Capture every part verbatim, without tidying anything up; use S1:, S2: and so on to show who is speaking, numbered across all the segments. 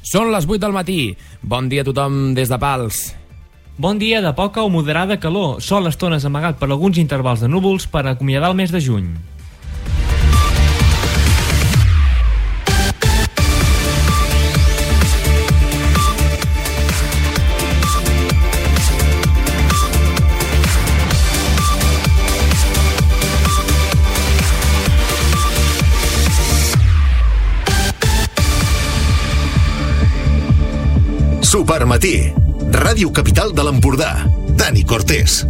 S1: Són les vuit del matí. Bon dia a tothom des de Pals.
S2: Bon dia de poca o moderada calor. Sol a estones amagat per alguns intervals de núvols per acomiadar el mes de juny.
S3: Supermatí, Ràdio Capital de l'Empordà. Dani Cortés.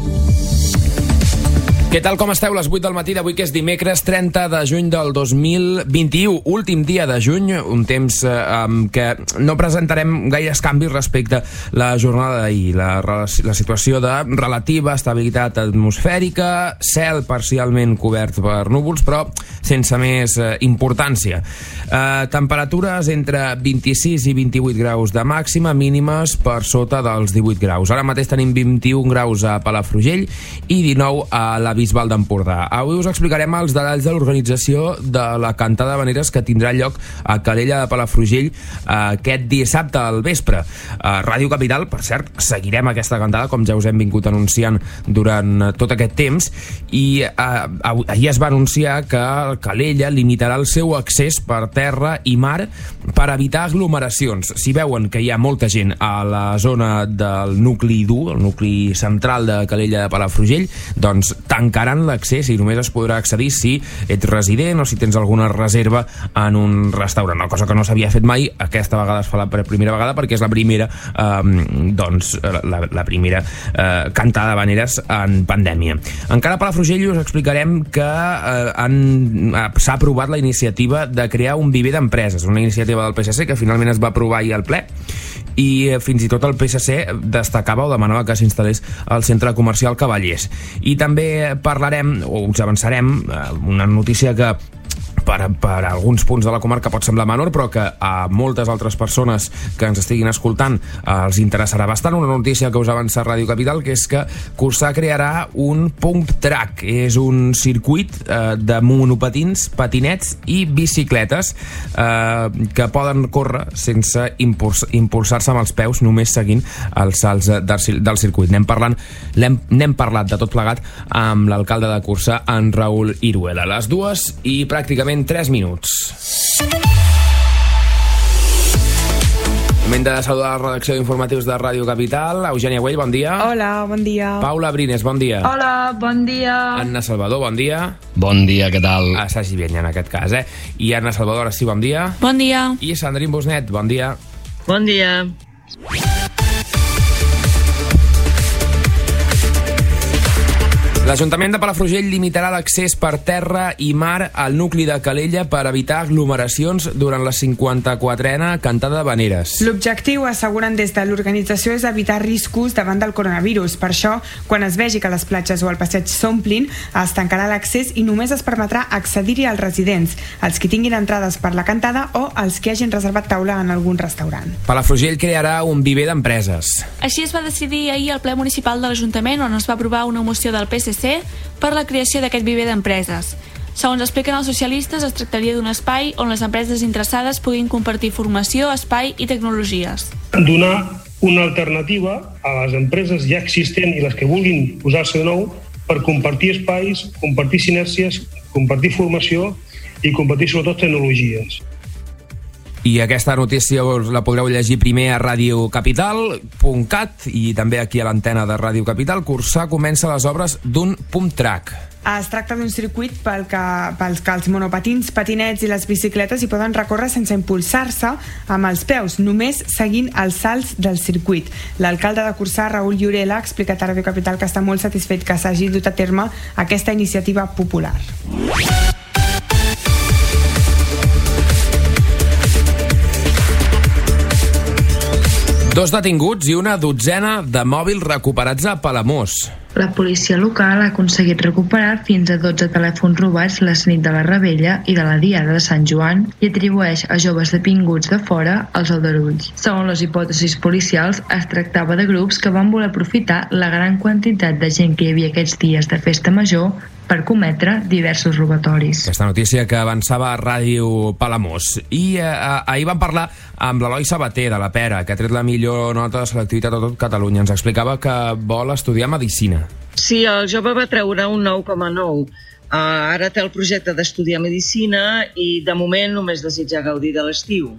S1: Què tal, com esteu? Les vuit del matí d'avui, que és dimecres trenta de juny del dos mil vint-i-u, últim dia de juny, un temps eh, amb què no presentarem gaires canvis respecte a la jornada d'ahir. La, la situació de relativa estabilitat atmosfèrica, cel parcialment cobert per núvols, però sense més eh, importància. Eh, temperatures entre vint-i-sis i vint-i-vuit graus de màxima, mínimes per sota dels divuit graus. Ara mateix tenim vint-i-un graus a Palafrugell i dinou a la Bisbal d'Empordà. Avui us explicarem els detalls de l'organització de la cantada d'havaneres que tindrà lloc a Calella de Palafrugell aquest dissabte al vespre. A Ràdio Capital, per cert, seguirem aquesta cantada, com ja us hem vingut anunciant durant tot aquest temps, i eh, ahir es va anunciar que Calella limitarà el seu accés per terra i mar per evitar aglomeracions. Si veuen que hi ha molta gent a la zona del nucli dur, el nucli central de Calella de Palafrugell, doncs tancaran l'accés i només es podrà accedir si ets resident o si tens alguna reserva en un restaurant, una cosa que no s'havia fet mai. Aquesta vegada es fa la primera vegada perquè és la primera eh, doncs la, la primera eh, cantada d'havaneres en pandèmia. Encara a Palafrugell us explicarem que eh, han, s'ha aprovat la iniciativa de crear un viver d'empreses, una iniciativa del P S C que finalment es va aprovar ahir al ple, i fins i tot el P S C destacava o demanava que s'instal·lés al centre comercial Cavallers. I també parlarem, o us avançarem, una notícia que Per, per alguns punts de la comarca pot semblar menor, però que a moltes altres persones que ens estiguin escoltant eh, els interessarà bastant. Una notícia que us avança Ràdio Capital, que és que Cursà crearà un pump track. És un circuit eh, de monopatins, patinets i bicicletes eh, que poden córrer sense impuls, impulsar-se amb els peus, només seguint els salts del, del circuit. N'hem parlant, n'hem parlat de tot plegat amb l'alcalde de Cursà, en Raül Iruela. Les dues i pràcticament tres minuts. Moment de saludar la redacció d'informatius de Ràdio Capital. Eugènia Güell, bon dia.
S4: Hola, bon dia.
S1: Paula Brines, bon dia.
S5: Hola, bon dia.
S1: Anna Salvador, bon dia.
S6: Bon dia, què tal?
S1: A Sagi Vienya, en aquest cas, eh? I Anna Salvador, ara sí, bon dia.
S7: Bon dia.
S1: I Sandrine Bosnet, bon dia.
S5: Bon dia.
S1: L'Ajuntament de Palafrugell limitarà l'accés per terra i mar al nucli de Calella per evitar aglomeracions durant la cinquanta-quatrena cantada d'havaneres.
S4: L'objectiu, asseguren des de l'organització, és evitar riscos davant del coronavirus. Per això, quan es vegi que les platges o el passeig s'omplin, es tancarà l'accés i només es permetrà accedir-hi als residents, els que tinguin entrades per la cantada o els que hagin reservat taula en algun restaurant.
S1: Palafrugell crearà un viver d'empreses.
S7: Així es va decidir ahir al ple municipal de l'Ajuntament, on es va aprovar una moció del P S C per la creació d'aquest viver d'empreses. Segons expliquen els socialistes, es tractaria d'un espai on les empreses interessades puguin compartir formació, espai i tecnologies.
S8: Donar una alternativa a les empreses ja existents i les que vulguin posar-se de nou per compartir espais, compartir sinèrcies, compartir formació i compartir sobretot tecnologies.
S1: I aquesta notícia la podreu llegir primer a radiocapital punt cat i també aquí a l'antena de Ràdio Capital. Cursà comença les obres d'un pump track.
S4: Es tracta d'un circuit pel que, pels que els monopatins, patinets i les bicicletes hi poden recórrer sense impulsar-se amb els peus, només seguint els salts del circuit. L'alcalde de Cursà, Raül Iruela, ha explicat a Ràdio Capital que està molt satisfet que s'hagi dut a terme aquesta iniciativa popular.
S1: Dos detinguts i una dotzena de mòbils recuperats a Palamós.
S9: La policia local ha aconseguit recuperar fins a dotze telèfons robats la nit de la Rebella i de la Diada de Sant Joan i atribueix a joves detinguts de fora els aldarulls. Segons les hipòtesis policials, es tractava de grups que van voler aprofitar la gran quantitat de gent que hi havia aquests dies de festa major per cometre diversos robatoris.
S1: Aquesta notícia que avançava a Ràdio Palamós. I eh, ahir vam parlar amb l'Eloi Sabater, de la Pera, que ha tret la millor nota de selectivitat a tot Catalunya. Ens explicava que vol estudiar Medicina.
S5: Sí, el jove va treure un nou coma nou. Uh, ara té el projecte d'estudiar Medicina i, de moment, només desitja gaudir de l'estiu.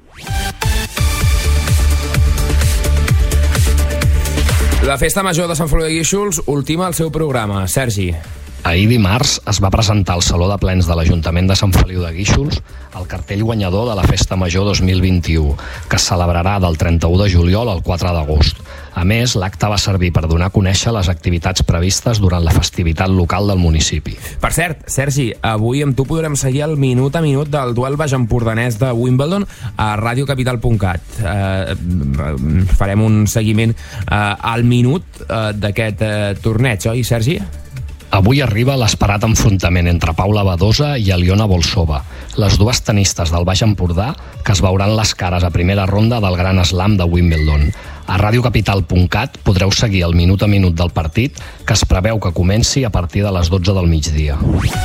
S1: La Festa Major de Sant Feliu de Guíxols ultima el seu programa. Sergi.
S6: Ahir dimarts es va presentar al Saló de Plens de l'Ajuntament de Sant Feliu de Guíxols el cartell guanyador de la Festa Major dos mil vint-i-u, que es celebrarà del trenta-u de juliol al quatre d'agost. A més, l'acte va servir per donar a conèixer les activitats previstes durant la festivitat local del municipi.
S1: Per cert, Sergi, avui amb tu podrem seguir el minut a minut del duel baix-empordanès de Wimbledon a radiocapital punt cat. Eh, farem un seguiment eh, al minut eh, d'aquest eh, torneig, oi, Sergi?
S6: Avui arriba l'esperat enfrontament entre Paula Badosa i Aliona Bolsova, les dues tenistes del Baix Empordà que es veuran les cares a primera ronda del Gran Slam de Wimbledon. A radiocapital punt cat podreu seguir el minut a minut del partit, que es preveu que comenci a partir de les dotze del migdia.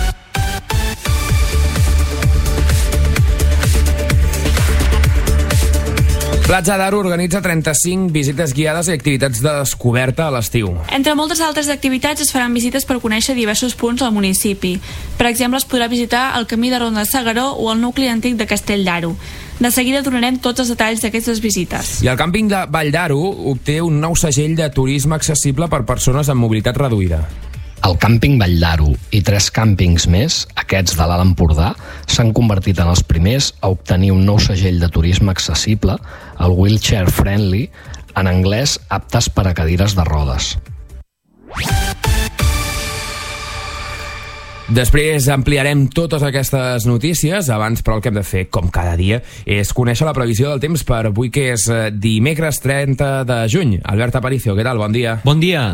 S1: Platja d'Aro organitza trenta-cinc visites guiades i activitats de descoberta a l'estiu.
S7: Entre moltes altres activitats es faran visites per conèixer diversos punts al municipi. Per exemple, es podrà visitar el camí de Ronda de S'Agaró o el nucli antic de Castell d'Aro. De seguida donarem tots els detalls d'aquestes visites.
S1: I el càmping de Vall d'Aro obté un nou segell de turisme accessible per persones amb mobilitat reduïda.
S6: El càmping Vall d'Aro i tres càmpings més, aquests de l'Alt Empordà, s'han convertit en els primers a obtenir un nou segell de turisme accessible, el Wheelchair Friendly, en anglès aptes per a cadires de rodes.
S1: Després ampliarem totes aquestes notícies. Abans, però, el que hem de fer, com cada dia, és conèixer la previsió del temps per avui, que és dimecres trenta de juny. Albert Aparicio, què tal? Bon dia.
S2: Bon dia.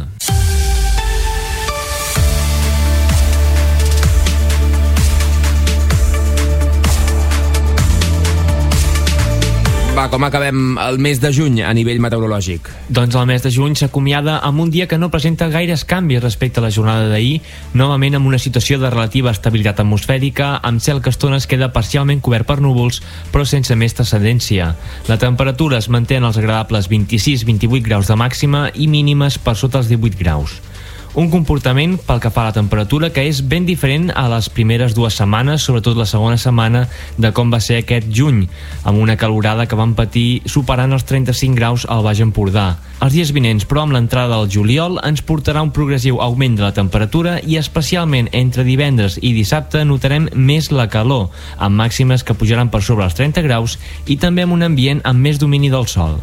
S1: Va, com acabem el mes de juny a nivell meteorològic?
S2: Doncs el mes de juny s'acomiada amb un dia que no presenta gaires canvis respecte a la jornada d'ahir, novament amb una situació de relativa estabilitat atmosfèrica, amb cel que a estones queda parcialment cobert per núvols, però sense més transcendència. La temperatura es manté en els agradables vint-i-sis vint-i-vuit graus de màxima i mínimes per sota els divuit graus. Un comportament, pel que fa a la temperatura, que és ben diferent a les primeres dues setmanes, sobretot la segona setmana, de com va ser aquest juny, amb una calorada que van patir superant els trenta-cinc graus al Baix Empordà. Els dies vinents, però, amb l'entrada del juliol, ens portarà un progressiu augment de la temperatura i especialment entre divendres i dissabte notarem més la calor, amb màximes que pujaran per sobre els trenta graus i també amb un ambient amb més domini del sol.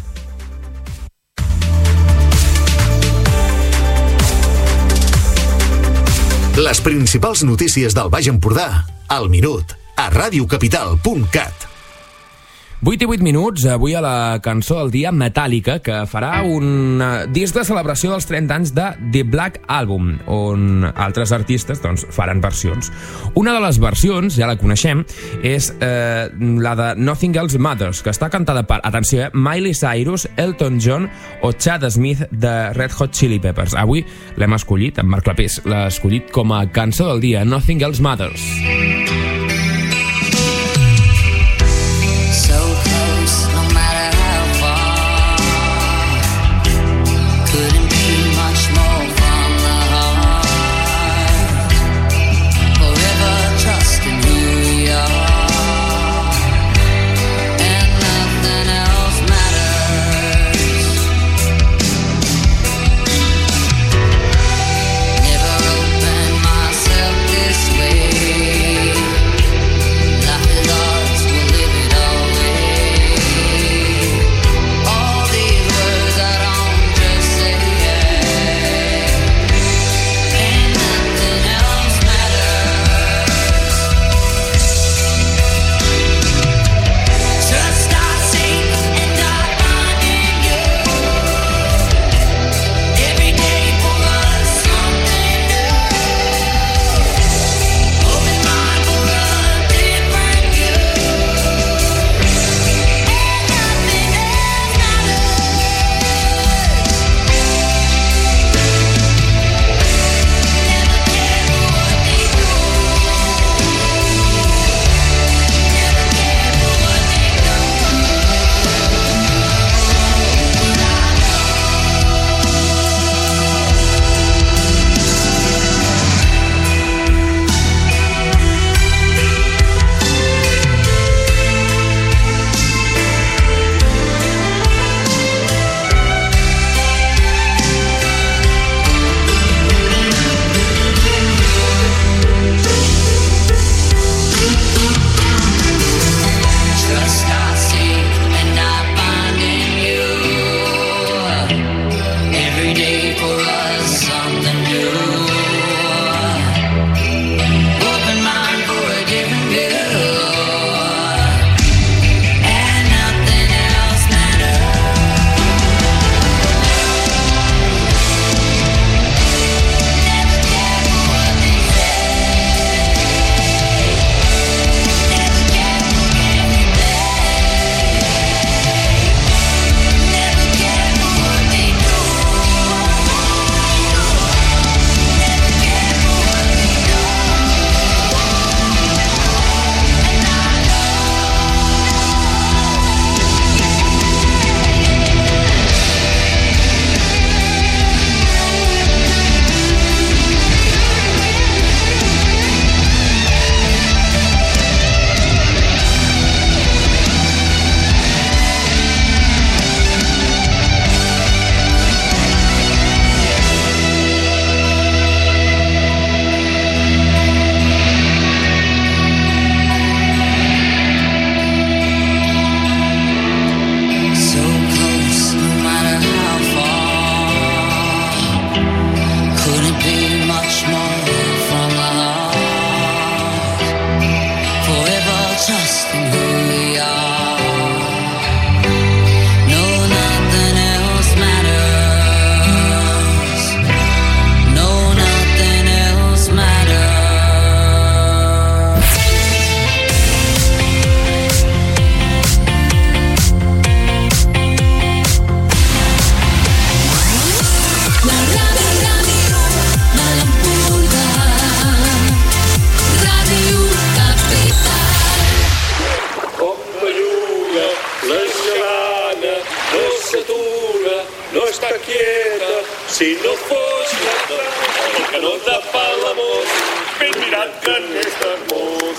S3: Les principals notícies del Baix Empordà, al minut, a radiocapital punt cat.
S1: vuit i vuit minuts, avui a la cançó del dia Metallica, que farà un disc de celebració dels trenta anys de The Black Album, on altres artistes doncs, faran versions. Una de les versions, ja la coneixem, és eh, la de Nothing Else Matters, que està cantada per, atenció, eh, Miley Cyrus, Elton John o Chad Smith de Red Hot Chili Peppers. Avui l'hem escollit, en Marc Clapés l'ha escollit com a cançó del dia, Nothing Else Matters.
S10: Never opened myself this way.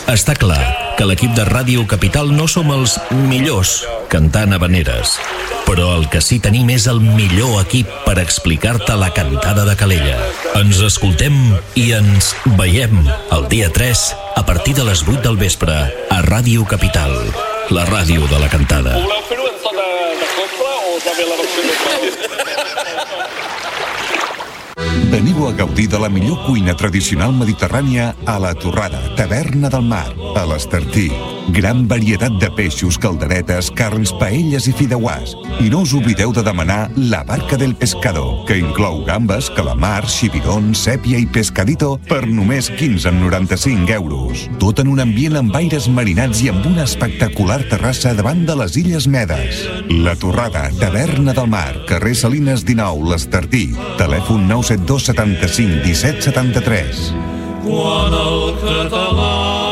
S10: Està clar que l'equip de Ràdio Capital no som els millors cantant habaneres, però el que sí tenim és el millor equip per explicar-te la cantada de Calella. Ens escoltem i ens veiem el dia tres a partir de les vuit del vespre a Ràdio Capital, la ràdio de la cantada.
S11: Voleu fer-ho en tota de copla o us va bé la versió més fàcil?
S12: Veniu a gaudir de la millor cuina tradicional mediterrània a la Torrada, Taverna del Mar, a l'Estartí. Gran varietat de peixos, calderetes, carns, paelles i fideuàs. I no us oblideu de demanar la barca del pescador, que inclou gambes, calamar, xipirón, sèpia i pescadito per només quinze coma noranta-cinc euros. Tot en un ambient amb aires marinats i amb una espectacular terrassa davant de les Illes Medes. La Torrada, Taverna del Mar, carrer Salines dinou, l'Estartí. Telèfon nou set dos setanta-cinc disset setanta-tres.
S13: Quan el català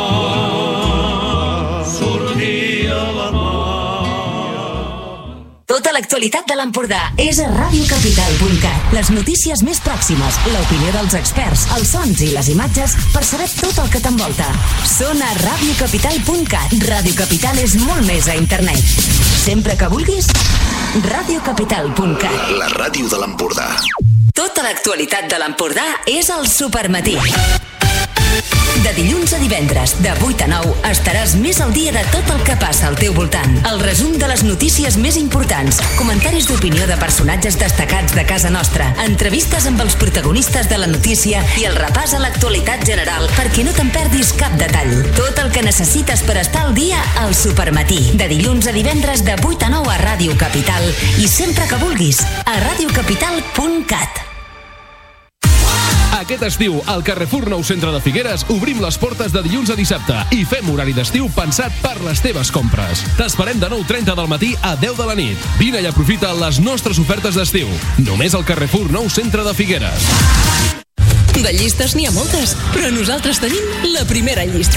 S13: sortia a la mar.
S14: Tota l'actualitat de l'Empordà és a ràdio capital punt cat. Les notícies més pròximes, l'opinió dels experts, els sons i les imatges per saber tot el que t'envolta. Són a ràdio capital punt cat. Ràdio Capital és molt més a internet. Sempre que vulguis, ràdio capital punt cat.
S3: La ràdio de l'Empordà.
S14: Tota l'actualitat de l'Empordà és al Supermatí. De dilluns a divendres, de vuit a nou, estaràs més al dia de tot el que passa al teu voltant. El resum de les notícies més importants, comentaris d'opinió de personatges destacats de casa nostra, entrevistes amb els protagonistes de la notícia i el repàs a l'actualitat general perquè no te'n perdis cap detall. Tot el que necessites per estar al dia al Supermatí. De dilluns a divendres, de vuit a nou a Ràdio Capital i sempre que vulguis, a ràdio capital punt cat.
S15: Aquest estiu, al Carrefour Nou Centre de Figueres, obrim les portes de dilluns a dissabte i fem horari d'estiu pensat per les teves compres. T'esperem de nou trenta del matí a deu de la nit. Vine i aprofita les nostres ofertes d'estiu. Només al Carrefour Nou Centre de Figueres.
S16: De llistes n'hi ha moltes, però nosaltres tenim la primera llista.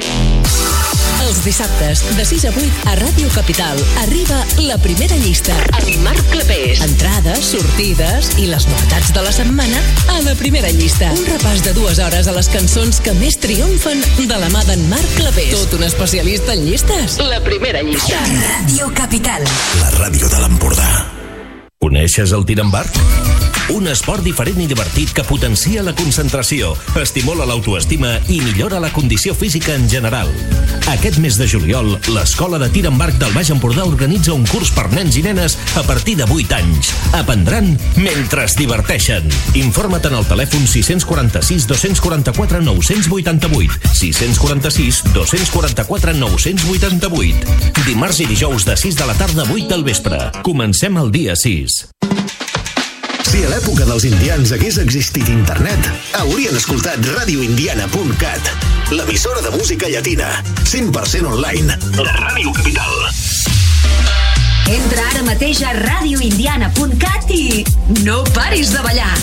S16: Els dissabtes, de sis a vuit, a Ràdio Capital, arriba la primera llista. Amb Marc Clapés. Entrades, sortides i les novetats de la setmana a la primera llista. Un repàs de dues hores a les cançons que més triomfen de la mà d'en Marc Clapés. Tot un especialista en llistes. La primera llista.
S14: Ràdio Capital.
S3: La ràdio de l'Empordà.
S10: Coneixes el tir amb arc? Un esport diferent i divertit que potencia la concentració, estimula l'autoestima i millora la condició física en general. Aquest mes de juliol, l'Escola de Tir amb Arc del Baix Empordà organitza un curs per nens i nenes a partir de vuit anys. Aprendran mentre es diverteixen. Informa't en el telèfon sis quatre sis, dos quatre quatre, nou vuit vuit, sis quatre sis, dos quatre quatre, nou vuit vuit. Dimarts i dijous de sis de la tarda a vuit del vespre. Comencem el dia sis.
S3: Si a l'època dels indians hagués existit internet, haurien escoltat ràdio indiana punt cat, l'emissora de música llatina, cent per cent online, la Ràdio Capital.
S14: Entra ara mateix a ràdio indiana punt cat i no paris de ballar.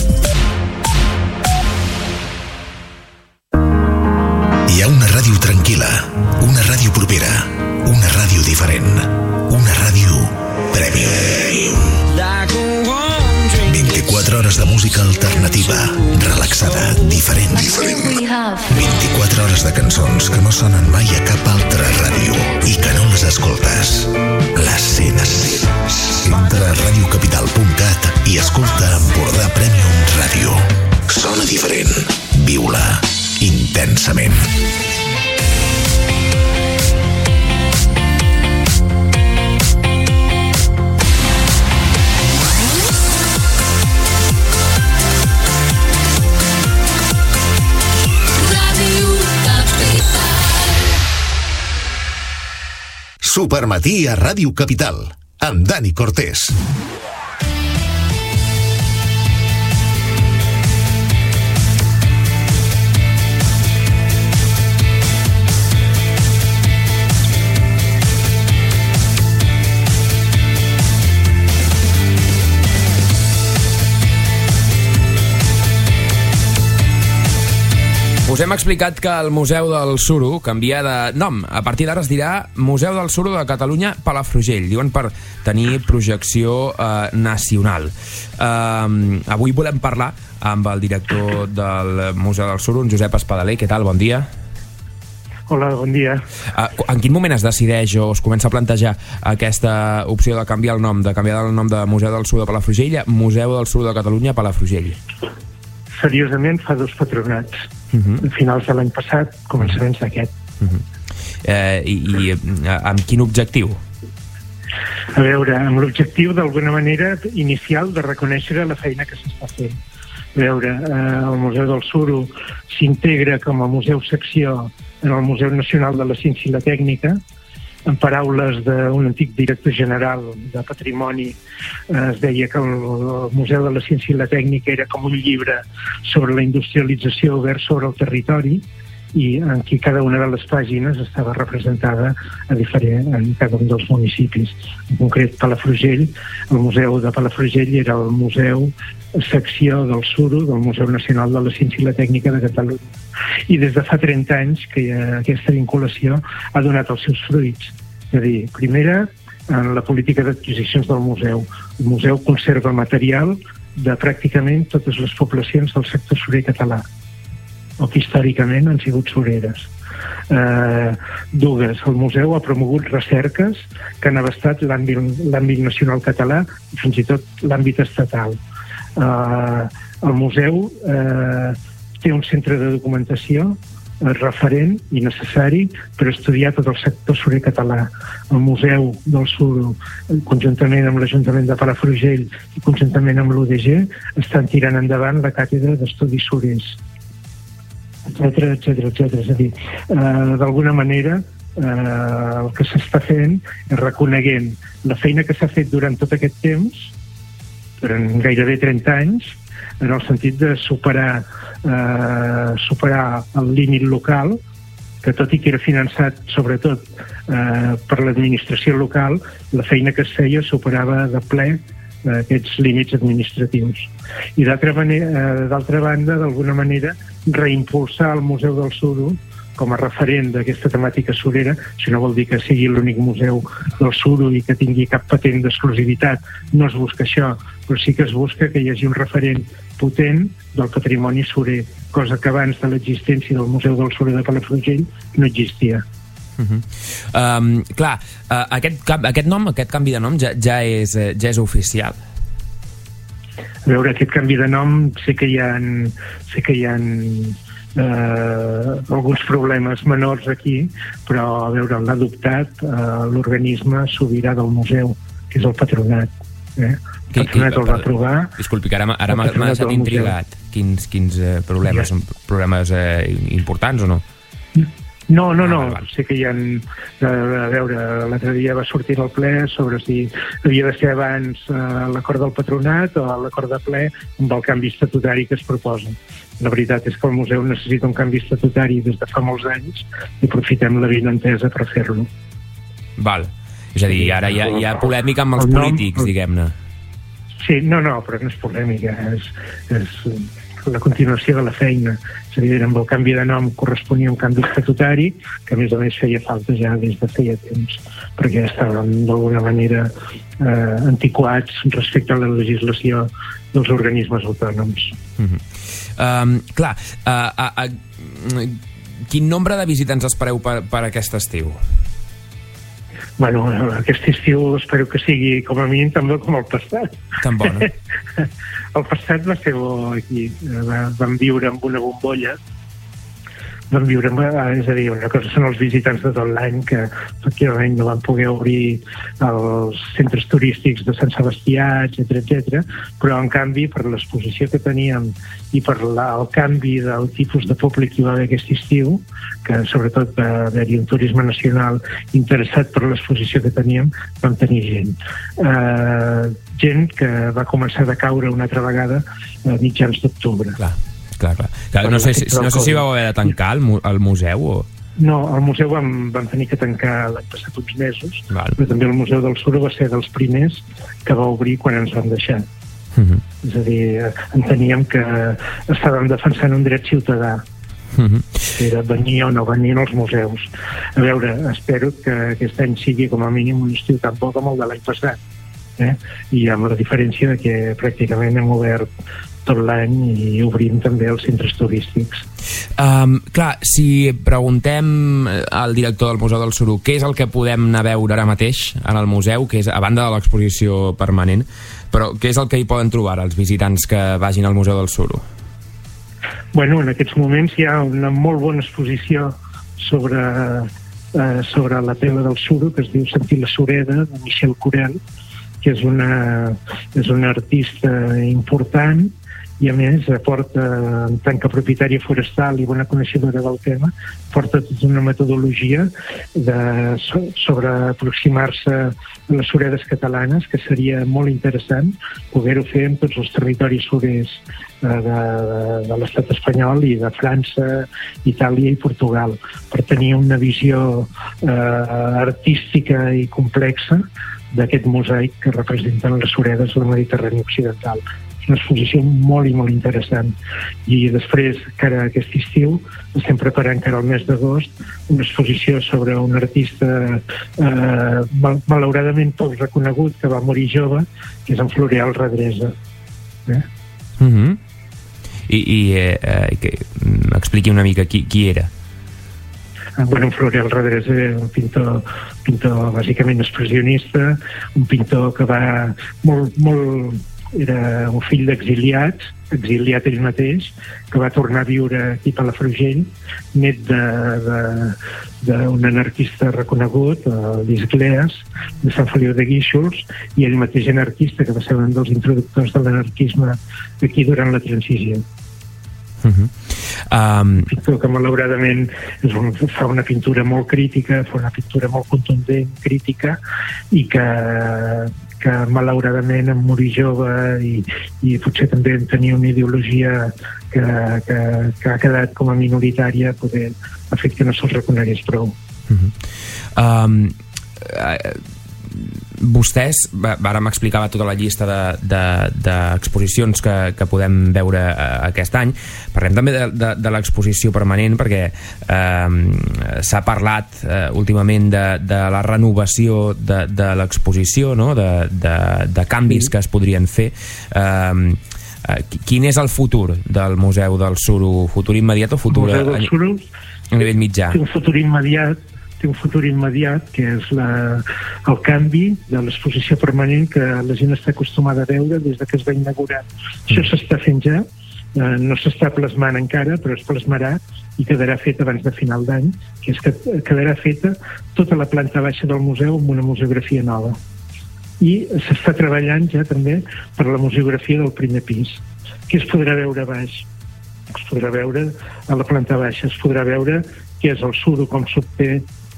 S3: Hi ha una ràdio tranquil·la, una ràdio propera, una ràdio diferent, una ràdio premium. vint-i-quatre hores de música alternativa, relaxada, diferent. vint-i-quatre hores de cançons que no sonen mai a cap altra ràdio i que no les escoltes. Les cenes. Entra a ràdio capital punt cat i escolta Empordà Premium Ràdio. Sona diferent. Viu-la intensament. Supermatí a Ràdio Capital, amb Dani Cortés.
S1: Us hem explicat que el Museu del Suro canvia de nom. A partir d'ara es dirà Museu del Suro de Catalunya Palafrugell. Diuen per tenir projecció eh, nacional. Eh, avui volem parlar amb el director del Museu del Suro, en Josep Espadaler. Què tal? Bon dia.
S17: Hola, bon dia.
S1: En quin moment es decideix o es comença a plantejar aquesta opció de canviar el nom, de canviar el nom de Museu del Suro de Palafrugell a Museu del Suro de Catalunya a Palafrugell?
S17: Seriosament, fa dos patronats.
S1: Uh-huh.
S17: A finals de l'any passat, començaments d'aquest.
S1: Uh-huh. eh, I, i amb quin objectiu?
S17: A veure, amb l'objectiu d'alguna manera inicial de reconèixer la feina que s'està fent. A veure, eh, el Museu del Suro s'integra com a museu secció en el Museu Nacional de la Ciència i la Tècnica. En paraules d'un antic director general de Patrimoni, eh, es deia que el Museu de la Ciència i la Tècnica era com un llibre sobre la industrialització obert sobre el territori, i en què cada una de les pàgines estava representada a diferent, en cada un dels municipis. En concret, Palafrugell, el Museu de Palafrugell era el museu secció del Suro del Museu Nacional de la Ciència i la Tècnica de Catalunya. I des de fa trenta anys que aquesta vinculació ha donat els seus fruits. És a dir, primera, en la política d'adquisicions del museu. El museu conserva material de pràcticament totes les poblacions del sector surer català, o que històricament han sigut sureres. Eh, dues, el museu ha promogut recerques que han abastat l'àmbit nacional català i fins i tot l'àmbit estatal. Eh, el museu eh, té un centre de documentació eh, referent i necessari per estudiar tot el sector surer català. El Museu del Suro, conjuntament amb l'Ajuntament de Palafrugell i conjuntament amb l'U D G, estan tirant endavant la càtedra d'estudis surers, etcètera, etcètera, etcètera. És a dir, eh, d'alguna manera eh, el que s'està fent és reconeguent la feina que s'ha fet durant tot aquest temps, durant gairebé trenta anys, en el sentit de superar eh, superar el límit local, que tot i que era finançat sobretot eh, per l'administració local, la feina que es feia superava de ple eh, aquests límits administratius. I d'altra manera, d'altra banda, d'alguna manera, reimpulsar el Museu del Suro com a referent d'aquesta temàtica surera. Això no vol dir que sigui l'únic museu del Suro i que tingui cap patent d'exclusivitat. No es busca això, però sí que es busca que hi hagi un referent potent del patrimoni surer, cosa que abans de l'existència del Museu del Suro de Palafrugell no existia.
S1: Uh-huh. um, clar, uh, aquest, aquest nom, aquest canvi de nom ja, ja, és, ja és oficial?
S17: A veure, aquest canvi de nom sé que hi ha, sé que hi ha eh, alguns problemes menors aquí, però a veure, l'ha adoptat eh, l'organisme sobirà del museu, que és el patronat. Eh? El patronat el va aprovar.
S1: Disculpi, que ara, ara m'ha deixat intrigat. Quins, quins eh, problemes? Són problemes eh, importants o no?
S17: No, no, no. Sé que hi ha... A veure, l'altre dia va sortir al ple sobre si havia de ser abans eh, l'acord del patronat o l'acord de ple amb el canvi estatutari que es proposa. La veritat és que el museu necessita un canvi estatutari des de fa molts anys i aprofitem la vinentesa per fer-lo.
S1: Val. És a dir, ara hi ha, hi ha polèmica amb els polítics, diguem-ne.
S17: Sí, no, no, però no és polèmica. És, és la continuació de la feina. És a dir, amb el canvi de nom corresponia un canvi estatutari que a més a més feia falta ja des de feia temps, perquè estaven d'alguna manera eh, antiquats respecte a la legislació dels organismes autònoms.
S1: Mm-hmm. um, clar, uh, uh, uh, quin nombre de visitants espereu per, per aquest estiu?
S17: Bueno, aquest estiu espero que sigui com a mínim tan bo com el passat.
S1: Tan bo, no?
S17: El passat va ser bo aquí. Vam viure amb una bombolla. Vam viure amb... És a dir, una cosa són els visitants de tot l'any que efectivament no van poder obrir els centres turístics de Sant Sebastià, etcètera, etcètera, però en canvi per l'exposició que teníem i per la, el canvi del tipus de públic que hi va haver aquest estiu, que sobretot va haver-hi un turisme nacional interessat per l'exposició que teníem, vam tenir gent. Uh, gent que va començar a caure una altra vegada a mitjans d'octubre.
S1: Clar. Clar, clar. clar no, sé, no sé si vau haver de tancar el, el museu o...
S17: No, el museu vam, vam tenir que tancar l'any passat uns mesos.
S1: Val.
S17: Però també el Museu del Suro va ser dels primers que va obrir quan ens van deixar. Uh-huh. És a dir, enteníem que estàvem defensant un dret ciutadà. Uh-huh. Era venir o no venir als museus. A veure, espero que aquest any sigui com a mínim un estiu tan bo com el de l'any passat. Eh? I amb la diferència de que pràcticament hem obert tot l'any i obrim també els centres turístics.
S1: Um, clar, si preguntem al director del Museu del Suro què és el que podem anar a veure ara mateix en el museu, que és a banda de l'exposició permanent, però què és el que hi poden trobar els visitants que vagin al Museu del Suro?
S17: Bueno, en aquests moments hi ha una molt bona exposició sobre, eh, sobre la tela del suro, que es diu Sentir la sureda, de Michel Corel, que és una, és una artista important i a més aporta, en tant que propietària forestal i bona coneixedora del tema, porta tota una metodologia de, sobre aproximar-se a les suredes catalanes, que seria molt interessant poder-ho fer en tots els territoris surers de, de, de l'estat espanyol i de França, Itàlia i Portugal, per tenir una visió eh, artística i complexa d'aquest mosaic que representen les suredes del Mediterrani occidental. És una exposició molt i molt interessant. I després, cara a aquest estiu, estem preparant cara al mes d'agost una exposició sobre un artista eh, mal, malauradament poc reconegut, que va morir jove, que és en Floreal Redresa. Eh?
S1: Mm-hmm. I, i eh, eh, que m'expliqui una mica qui, qui era.
S17: Bueno, en Floreal Redresa era un pintor, pintor bàsicament expressionista, un pintor que va molt, molt, era un fill d'exiliats, exiliat ell mateix, que va tornar a viure aquí a Palafrugell, net d'un anarquista reconegut, l'Isgleas, de Sant Feliu de Guíxols, i ell mateix anarquista, que va ser un dels introductors de l'anarquisme aquí durant la transició.
S1: Uh-huh. Um...
S17: Un pintor que malauradament és un, fa una pintura molt crítica, fa una pintura molt contundent, crítica, i que, que malauradament en morir jove i, i potser també en tenir una ideologia que, que, que ha quedat com a minoritària, poder ha fet que no se'ls reconegués prou.
S1: Uh-huh. um, uh, Vostès, ara m'explicava tota la llista d'exposicions de, de, que, que podem veure uh, aquest any. Parlem també de, de, de l'exposició permanent, perquè uh, s'ha parlat uh, últimament de, de la renovació de, de l'exposició, no? de, de, de canvis que es podrien fer. Uh, uh, quin és el futur del Museu del Suro? Futur immediat o futur a, a, a nivell mitjà?
S17: Un futur immediat té un futur immediat, que és la, el canvi de l'exposició permanent que la gent està acostumada a veure des de que es va inaugurar. Mm. Això s'està fent ja, eh, no s'està plasmant encara, però es plasmarà i quedarà fet abans de final d'any, que és que quedarà feta tota la planta baixa del museu amb una museografia nova. I s'està treballant ja també per la museografia del primer pis. Què es podrà veure a baix? Es podrà veure a la planta baixa, es podrà veure què és el suro, com s'obté,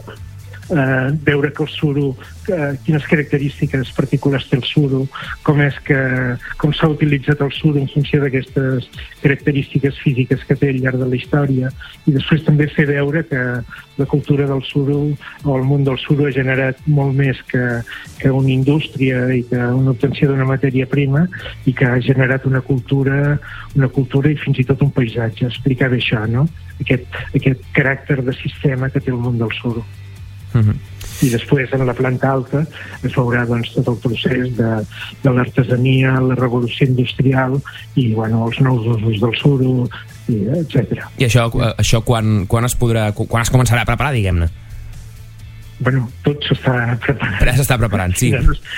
S17: Uh, veure que el suro, uh, quines característiques particulars té el suro, com és que com s'ha utilitzat el suro en funció d'aquestes característiques físiques que té al llarg de la història, i després també fer veure que la cultura del suro o el món del suro ha generat molt més que, que una indústria i que una obtenció d'una matèria prima, i que ha generat una cultura una cultura i fins i tot un paisatge. Explicar bé això, no? Aquest, aquest caràcter de sistema que té el món del suro. Uh-huh. I després en la planta alta es veurà doncs, tot el procés de, de l'artesania, la revolució industrial i bueno, els nous usos del suro, i etcètera.
S1: I això, això quan, quan es podrà, quan es començarà a preparar, diguem-ne?
S17: Bueno, tot s'està preparant.
S1: Però s'està preparant, sí.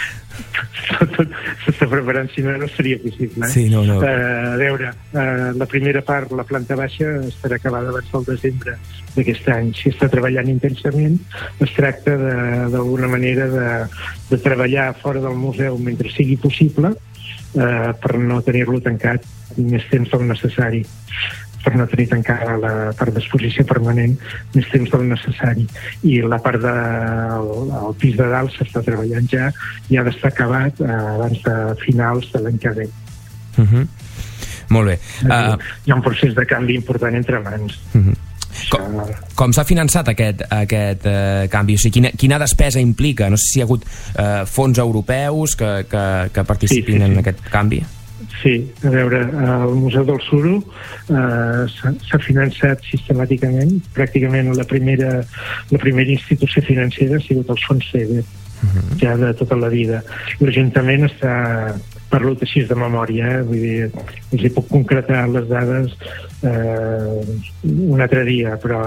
S17: Tot, tot s'està preparant, si no, no seria possible. Eh?
S1: Sí, no, no.
S17: Uh, a veure, uh, la primera part, la planta baixa, estarà acabada abans del desembre d'aquest any. Si està treballant intensament, es tracta d'alguna manera de, de treballar fora del museu mentre sigui possible, uh, per no tenir-lo tancat més temps del necessari, per no tenir tancada la part d'exposició permanent més temps del necessari. I la part del el pis de dalt s'està treballant ja i ha d'estar acabat eh, abans de finals de l'any que ve.
S1: Uh-huh. Molt bé. Uh...
S17: Hi ha un procés de canvi important entre mans.
S1: Uh-huh. Com, com s'ha finançat aquest, aquest uh, canvi? O sigui, quina, quina despesa implica? No sé si hi ha hagut uh, fons europeus que, que, que participin sí, sí, sí. en aquest canvi.
S17: Sí, a veure, el Museu del Suro eh, s'ha finançat sistemàticament. Pràcticament la primera, la primera institució financera ha sigut els fons FEDER. uh-huh. ja de tota la vida. L'Ajuntament està, parlo així de memòria, eh? Vull dir, us hi puc concretar les dades eh, un altre dia, però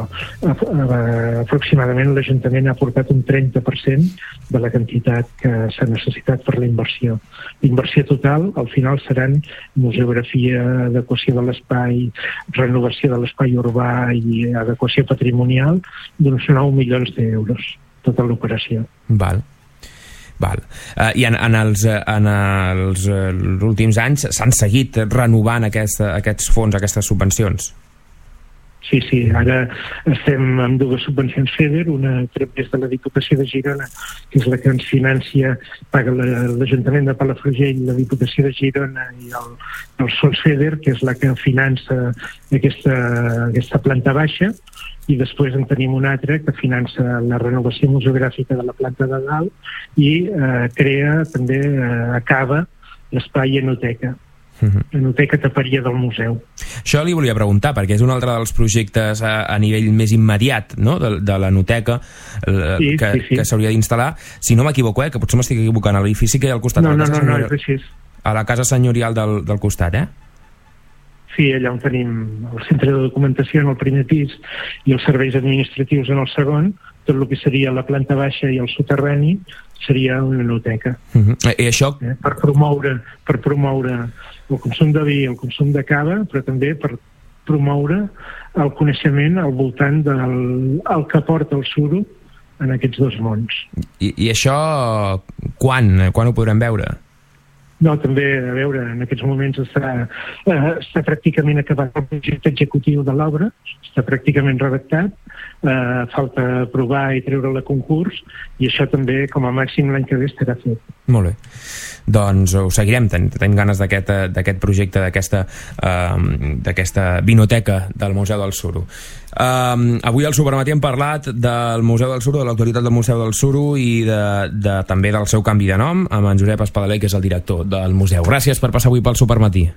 S17: eh, aproximadament l'Ajuntament ha aportat un trenta per cent de la quantitat que s'ha necessitat per la inversió. L'inversió total, al final, seran museografia, adequació de l'espai, renovació de l'espai urbà i adequació patrimonial, d'uns nou milions d'euros, tota l'operació.
S1: Val. Val. Uh, I en, en els, en els uh, últims anys s'han seguit renovant aquesta, aquests fons, aquestes subvencions?
S17: Sí, sí, ara estem amb dues subvencions FEDER, una a través de la Diputació de Girona, que és la que ens financia, paga l'Ajuntament de Palafrugell, la Diputació de Girona i el, els fons FEDER, que és la que finança aquesta, aquesta planta baixa, i després en tenim una altra que finança la renovació museogràfica de la planta de dalt i eh, crea, també eh, acaba l'espai enoteca. Uh-huh. L'enoteca taperia del museu.
S1: Això li volia preguntar, perquè és un altre dels projectes a, a nivell més immediat, no?, de, de l'enoteca eh, sí, que, sí, sí. que s'hauria d'instal·lar. Si no m'equivoco, eh, que potser m'estic equivocant, a l'edifici que hi ha al costat.
S17: No, no,
S1: no,
S17: no, no, és així.
S1: A la casa senyorial del, del costat, eh?
S17: Sí, allà on tenim el centre de documentació en el primer pis i els serveis administratius en el segon, tot el que seria la planta baixa i el soterrani seria una enoteca.
S1: Uh-huh. I això...
S17: Eh, per promoure, per promoure el consum de vi, el consum de cava, però també per promoure el coneixement al voltant del el que porta el suro en aquests dos mons.
S1: I, i això quan? Quan ho podrem veure?
S17: No, també, a veure, en aquests moments està, eh, està pràcticament acabat el projecte executiu de l'obra, està pràcticament redactat, eh, falta aprovar i treure-la a concurs, i això també, com a màxim, l'any que ve estarà fet.
S1: Molt bé. Doncs ho seguirem, ten, tenim ganes d'aquest, d'aquest projecte, d'aquesta, uh, d'aquesta vinoteca del Museu del Suro. Uh, avui al Supermatí hem parlat del Museu del Suro, de l'actualitat del Museu del Suro i de, de, també del seu canvi de nom, amb en Josep Espadaler, que és el director del museu. Gràcies per passar avui pel Supermatí.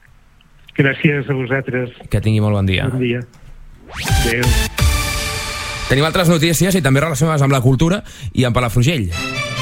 S17: Gràcies a vosaltres.
S1: Que tingui molt bon dia.
S17: Bon dia. Adéu.
S1: Tenim altres notícies i també relacionades amb la cultura i amb Palafrugell.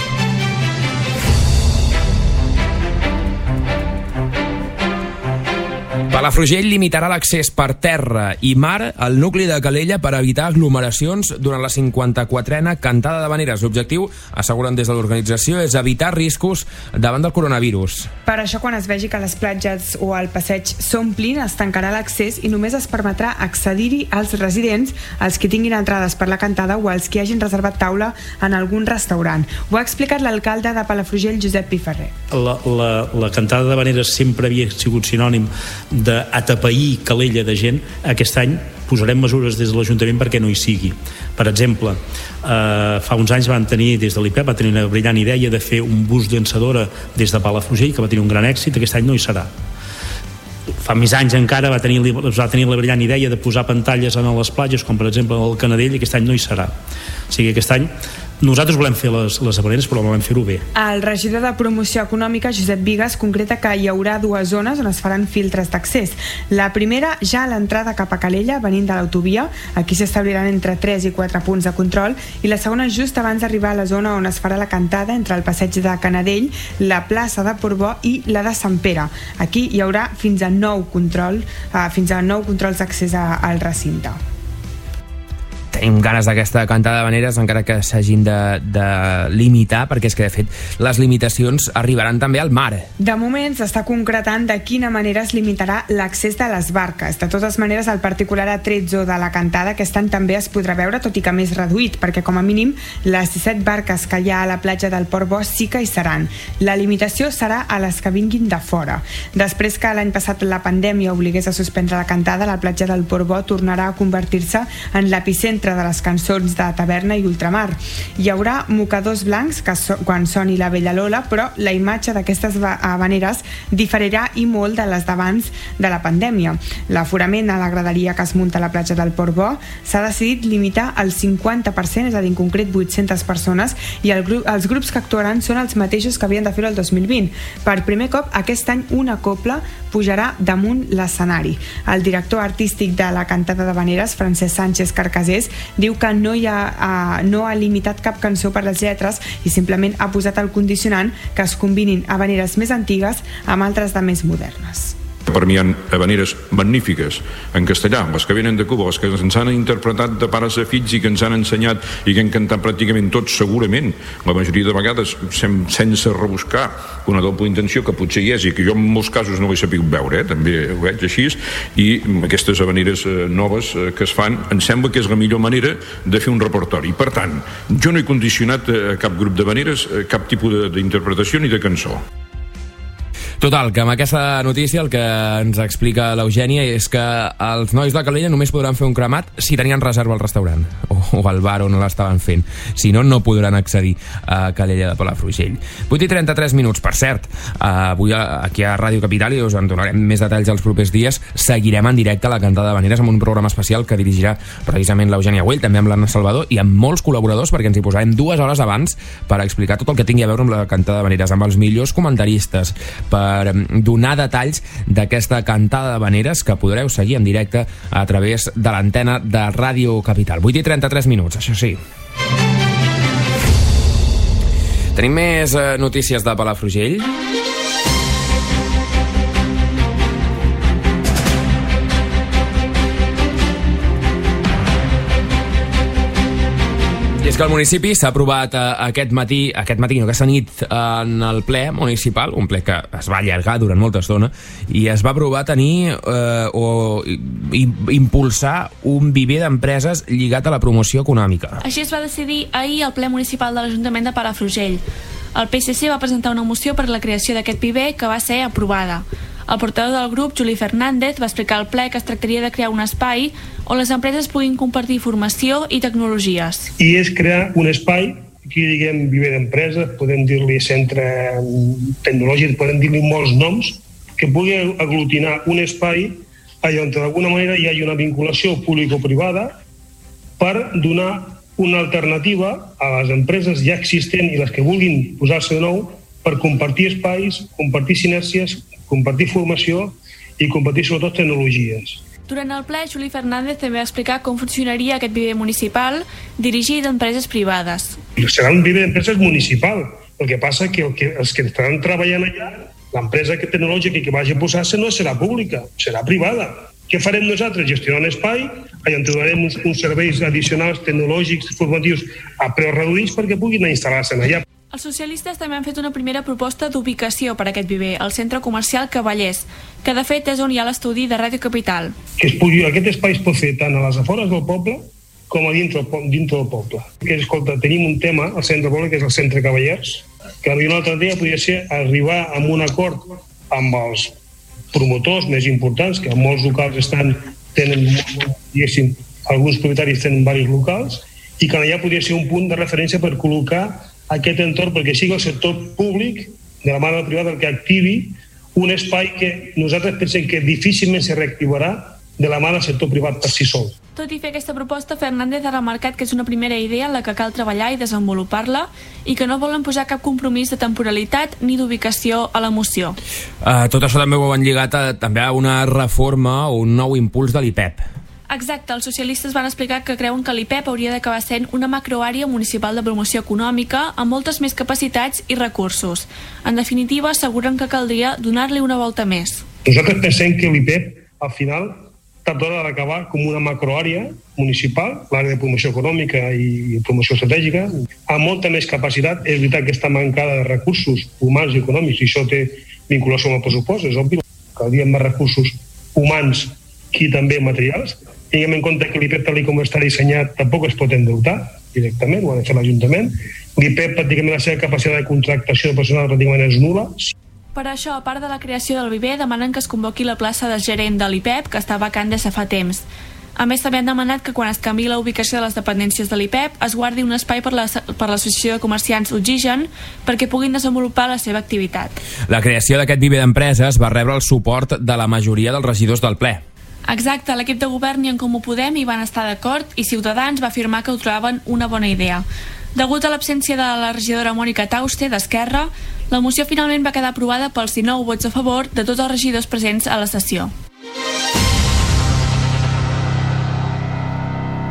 S1: Palafrugell limitarà l'accés per terra i mar al nucli de Calella per evitar aglomeracions durant la cinquanta-quatrena Cantada d'Havaneres. L'objectiu, asseguren des de l'organització, és evitar riscos davant del coronavirus.
S4: Per això, quan es vegi que les platges o el passeig s'omplin, es tancarà l'accés i només es permetrà accedir-hi als residents, als que tinguin entrades per la cantada o als que hagin reservat taula en algun restaurant. Ho ha explicat l'alcalde de Palafrugell, Josep Piferrer.
S18: La, la, la Cantada d'Havaneres sempre havia sigut sinònim d'atapeir Calella de gent. Aquest any posarem mesures des de l'Ajuntament perquè no hi sigui. Per exemple, eh, fa uns anys van tenir, des de l'I P E P, va tenir una brillant idea de fer un bus llançadora des de Palafrugell, que va tenir un gran èxit. Aquest any no hi serà. Fa més anys encara va tenir, va tenir la brillant idea de posar pantalles a les platges, com per exemple el Canadell, i aquest any no hi serà. O sigui, aquest any nosaltres volem fer les, les havaneres, però volem fer-ho bé.
S4: El regidor de Promoció Econòmica, Josep Bigues, concreta que hi haurà dues zones on es faran filtres d'accés. La primera, ja a l'entrada cap a Calella, venint de l'autovia. Aquí s'establiran entre tres i quatre punts de control. I la segona, just abans d'arribar a la zona on es farà la cantada, entre el passeig de Canadell, la plaça de Portbó i la de Sant Pere. Aquí hi haurà fins a nou control, uh, fins a nou controls d'accés al recinte.
S1: Tenim ganes d'aquesta cantada d'havaneres, encara que s'hagin de, de limitar, perquè és que, de fet, les limitacions arribaran també al mar.
S4: De moment s'està concretant de quina manera es limitarà l'accés de les barques. De totes maneres, el particular attrezzo de la cantada aquest any també es podrà veure, tot i que més reduït, perquè com a mínim les disset barques que hi ha a la platja del Port Bo sí que hi seran. La limitació serà a les que vinguin de fora. Després que l'any passat la pandèmia obligués a suspendre la cantada, la platja del Port Bo tornarà a convertir-se en l'epicentre de les cançons de taverna i ultramar. Hi haurà mocadors blancs que so, quan soni la Bella Lola, però la imatge d'aquestes havaneres diferirà i molt de les d'abans de la pandèmia. L'aforament a la graderia que es munta a la platja del Port Bo s'ha decidit limitar al cinquanta per cent, és a dir, en concret vuit-centes persones, i el grup, els grups que actuaran són els mateixos que havien de fer el dos mil vint. Per primer cop, aquest any una cobla pujarà damunt l'escenari. El director artístic de la Cantada d'Havaneres, Francesc Sánchez Carcasés, Diu que no, hi ha, uh, no ha limitat cap cançó per les lletres i simplement ha posat el condicionant que es combinin havaneres més antigues amb altres de més modernes.
S19: Per mi hi ha havaneres magnífiques en castellà, les que venen de Cuba, les que ens han interpretat de pares a fills i que ens han ensenyat i que han cantat pràcticament tots segurament, la majoria de vegades sense rebuscar una doble intenció que potser hi és i que jo en molts casos no l'he sabut veure, eh? També ho veig així, i aquestes havaneres noves que es fan em sembla que és la millor manera de fer un repertori. Per tant, jo no he condicionat a cap grup d'havaneres cap tipus d'interpretació ni de cançó.
S1: Total, que amb aquesta notícia el que ens explica l'Eugènia és que els nois de Calella només podran fer un cremat si tenien reserva al restaurant o, o al bar on l'estaven fent. Si no, no podran accedir a Calella de Palafrugell. vuit i trenta-tres minuts, per cert. Uh, avui aquí a Ràdio Capital, i us en donarem més detalls els propers dies, seguirem en directe la cantada d'havaneres amb un programa especial que dirigirà precisament l'Eugènia Güell, també amb l'Anna Salvador i amb molts col·laboradors, perquè ens hi posarem dues hores abans per explicar tot el que tingui a veure amb la cantada d'havaneres, amb els millors comentaristes, per per donar detalls d'aquesta cantada d'havaneres que podreu seguir en directe a través de l'antena de Ràdio Capital. vuit i trenta-tres minuts, això sí. Tenim més eh, notícies de Palafrugell. I és que el municipi s'ha aprovat eh, aquest matí, aquest matí, no, aquesta nit, en el ple municipal, un ple que es va allargar durant molta estona, i es va aprovar tenir eh, o i, impulsar un viver d'empreses lligat a la promoció econòmica.
S7: Així es va decidir ahir al ple municipal de l'Ajuntament de Palafrugell. El P S C va presentar una moció per la creació d'aquest viver que va ser aprovada. El portador del grup, Juli Fernández, va explicar al ple que es tractaria de crear un espai on les empreses puguin compartir formació i tecnologies.
S8: I és crear un espai, aquí diguem viver d'empresa, podem dir-li centre tecnològic, podem dir-li molts noms, que pugui aglutinar un espai allà on d'alguna manera hi hagi una vinculació público-privada per donar una alternativa a les empreses ja existents i les que vulguin posar-se de nou per compartir espais, compartir sinèrcies, compartir formació i compartir sobretot tecnologies.
S7: Durant el ple, Juli Fernández també va explicar com funcionaria aquest viver municipal dirigit a empreses privades.
S8: Serà un viver d'empreses municipal. El que passa que, el que els que estaran treballant allà, l'empresa tecnològica que vagi a posar-se no serà pública, serà privada. Què farem nosaltres? Gestionar un espai, allà on trobarem uns, uns serveis addicionals tecnològics, formatius a preus reduïts perquè puguin instal·lar-se allà.
S7: Els socialistes també han fet una primera proposta d'ubicació per a aquest viver, al centre comercial Cavallers, que de fet és on hi ha l'estudi de Ràdio Capital.
S8: Que es pugui, aquest espai es pot fer tant a les afores del poble com a dintre, dintre del poble. Que, escolta, tenim un tema al centre del poble, que és el centre Cavallers, que una altra idea podria ser arribar a un acord amb els promotors més importants, que molts locals estan, tenen, diguéssim, alguns propietaris tenen diversos locals, i que allà podria ser un punt de referència per col·locar aquest entorn perquè sigui el sector públic de la mà del privat el que activi un espai que nosaltres pensem que difícilment se reactivarà de la mà del sector privat per si sol.
S7: Tot i fer aquesta proposta, Fernández ha remarcat que és una primera idea en la que cal treballar i desenvolupar-la i que no volen posar cap compromís de temporalitat ni d'ubicació a la moció.
S1: Uh, tot això també ho han lligat a, també a una reforma o un nou impuls de l'I P E P.
S7: Exacte, els socialistes van explicar que creuen que l'I P E P hauria d'acabar sent una macroàrea municipal de promoció econòmica amb moltes més capacitats i recursos. En definitiva, asseguren que caldria donar-li una volta més.
S8: Nosaltres pensem que l'I P E P, al final, tard d'hora d'acabar com una macroàrea municipal, l'àrea de promoció econòmica i promoció estratègica, amb molta més capacitat. És veritat que està mancada de recursos humans i econòmics, i això té vinculació amb el pressupost, és obvi. Caldrien més recursos humans i també materials. Tinguem en compte que l'I P E P, tal com està dissenyat, tampoc es pot endeutar directament, ho ha de fer l'Ajuntament. L'I P E P, pràcticament, la seva capacitat de contractació de personal pràcticament és nul·la.
S7: Per això, a part de la creació del viver, demanen que es convoqui la plaça de gerent de l'I P E P, que està vacant des de fa temps. A més, també han demanat que quan es canviï la ubicació de les dependències de l'I P E P es guardi un espai per l'Associació de Comerciants Oxigen perquè puguin desenvolupar la seva activitat.
S1: La creació d'aquest viver d'empreses va rebre el suport de la majoria dels regidors del ple.
S7: Exacte, l'equip de govern i en Comú Podem hi van estar d'acord i Ciutadans va afirmar que ho trobaven una bona idea. Degut a l'absència de la regidora Mònica Tauste, d'Esquerra, la moció finalment va quedar aprovada pels dinou vots a favor de tots els regidors presents a la sessió.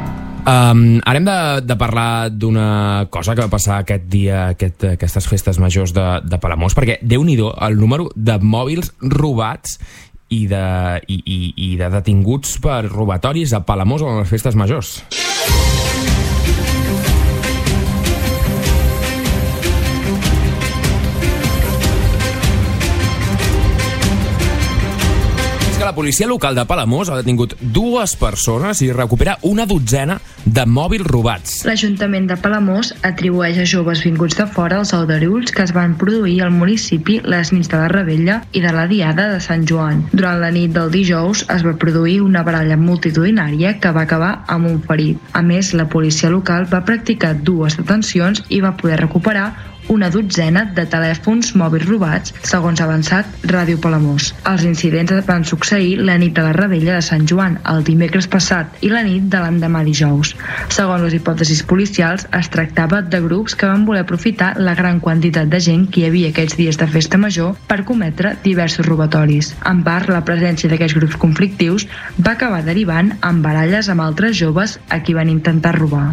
S1: Um, ara hem de, de parlar d'una cosa que va passar aquest dia, aquest, aquestes festes majors de, de Palamós, perquè déu-n'hi-do el número de mòbils robats i de, i, i, i de detinguts per robatoris a Palamós o a les festes majors. La policia local de Palamós ha detingut dues persones i recupera una dotzena de mòbils robats.
S9: L'Ajuntament de Palamós atribueix a joves vinguts de fora els aldarulls que es van produir al municipi les nits de la Rebella i de la Diada de Sant Joan. Durant la nit del dijous es va produir una baralla multitudinària que va acabar amb un ferit. A més, la policia local va practicar dues detencions i va poder recuperar una dotzena de telèfons mòbils robats, segons ha avançat Ràdio Palamós. Els incidents van succeir la nit de la Rebella de Sant Joan, el dimecres passat, i la nit de l'endemà dijous. Segons les hipòtesis policials, es tractava de grups que van voler aprofitar la gran quantitat de gent que hi havia aquests dies de festa major per cometre diversos robatoris. En part, la presència d'aquests grups conflictius va acabar derivant en baralles amb altres joves a qui van intentar robar.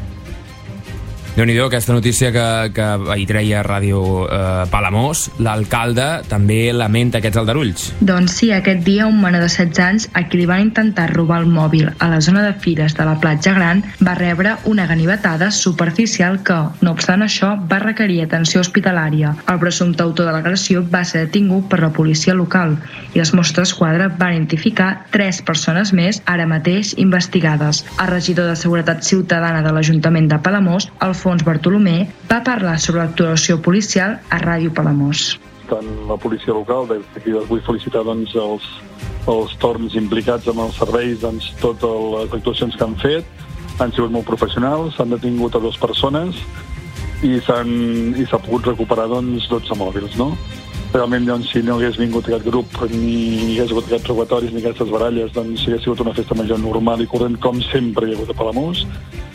S1: Déu-n'hi-do, aquesta notícia que, que ahir treia Ràdio eh, Palamós. L'alcalde també lamenta aquests aldarulls.
S9: Doncs sí, aquest dia un menor de setze anys a qui li van intentar robar el mòbil a la zona de fires de la Platja Gran va rebre una ganivetada superficial que, no obstant això, va requerir atenció hospitalària. El presumpte autor de l'agressió va ser detingut per la policia local i els Mossos d'Esquadra van identificar tres persones més ara mateix investigades. El regidor de Seguretat Ciutadana de l'Ajuntament de Palamós, Alfons Bartolomé, va parlar sobre l'actuació policial a Ràdio Palamós.
S20: Tant la policia local, d'aquí els vull felicitar doncs, els, els torns implicats amb els serveis, doncs, totes les actuacions que han fet, han sigut molt professionals, s'han detingut a dues persones i s'ha pogut recuperar doncs, dotze mòbils, no? Realment, doncs, si no hagués vingut aquest grup, ni hagués hagut aquests robatoris ni aquestes baralles, doncs hagués sigut una festa major normal i corrent, com sempre hi ha hagut a Palamós.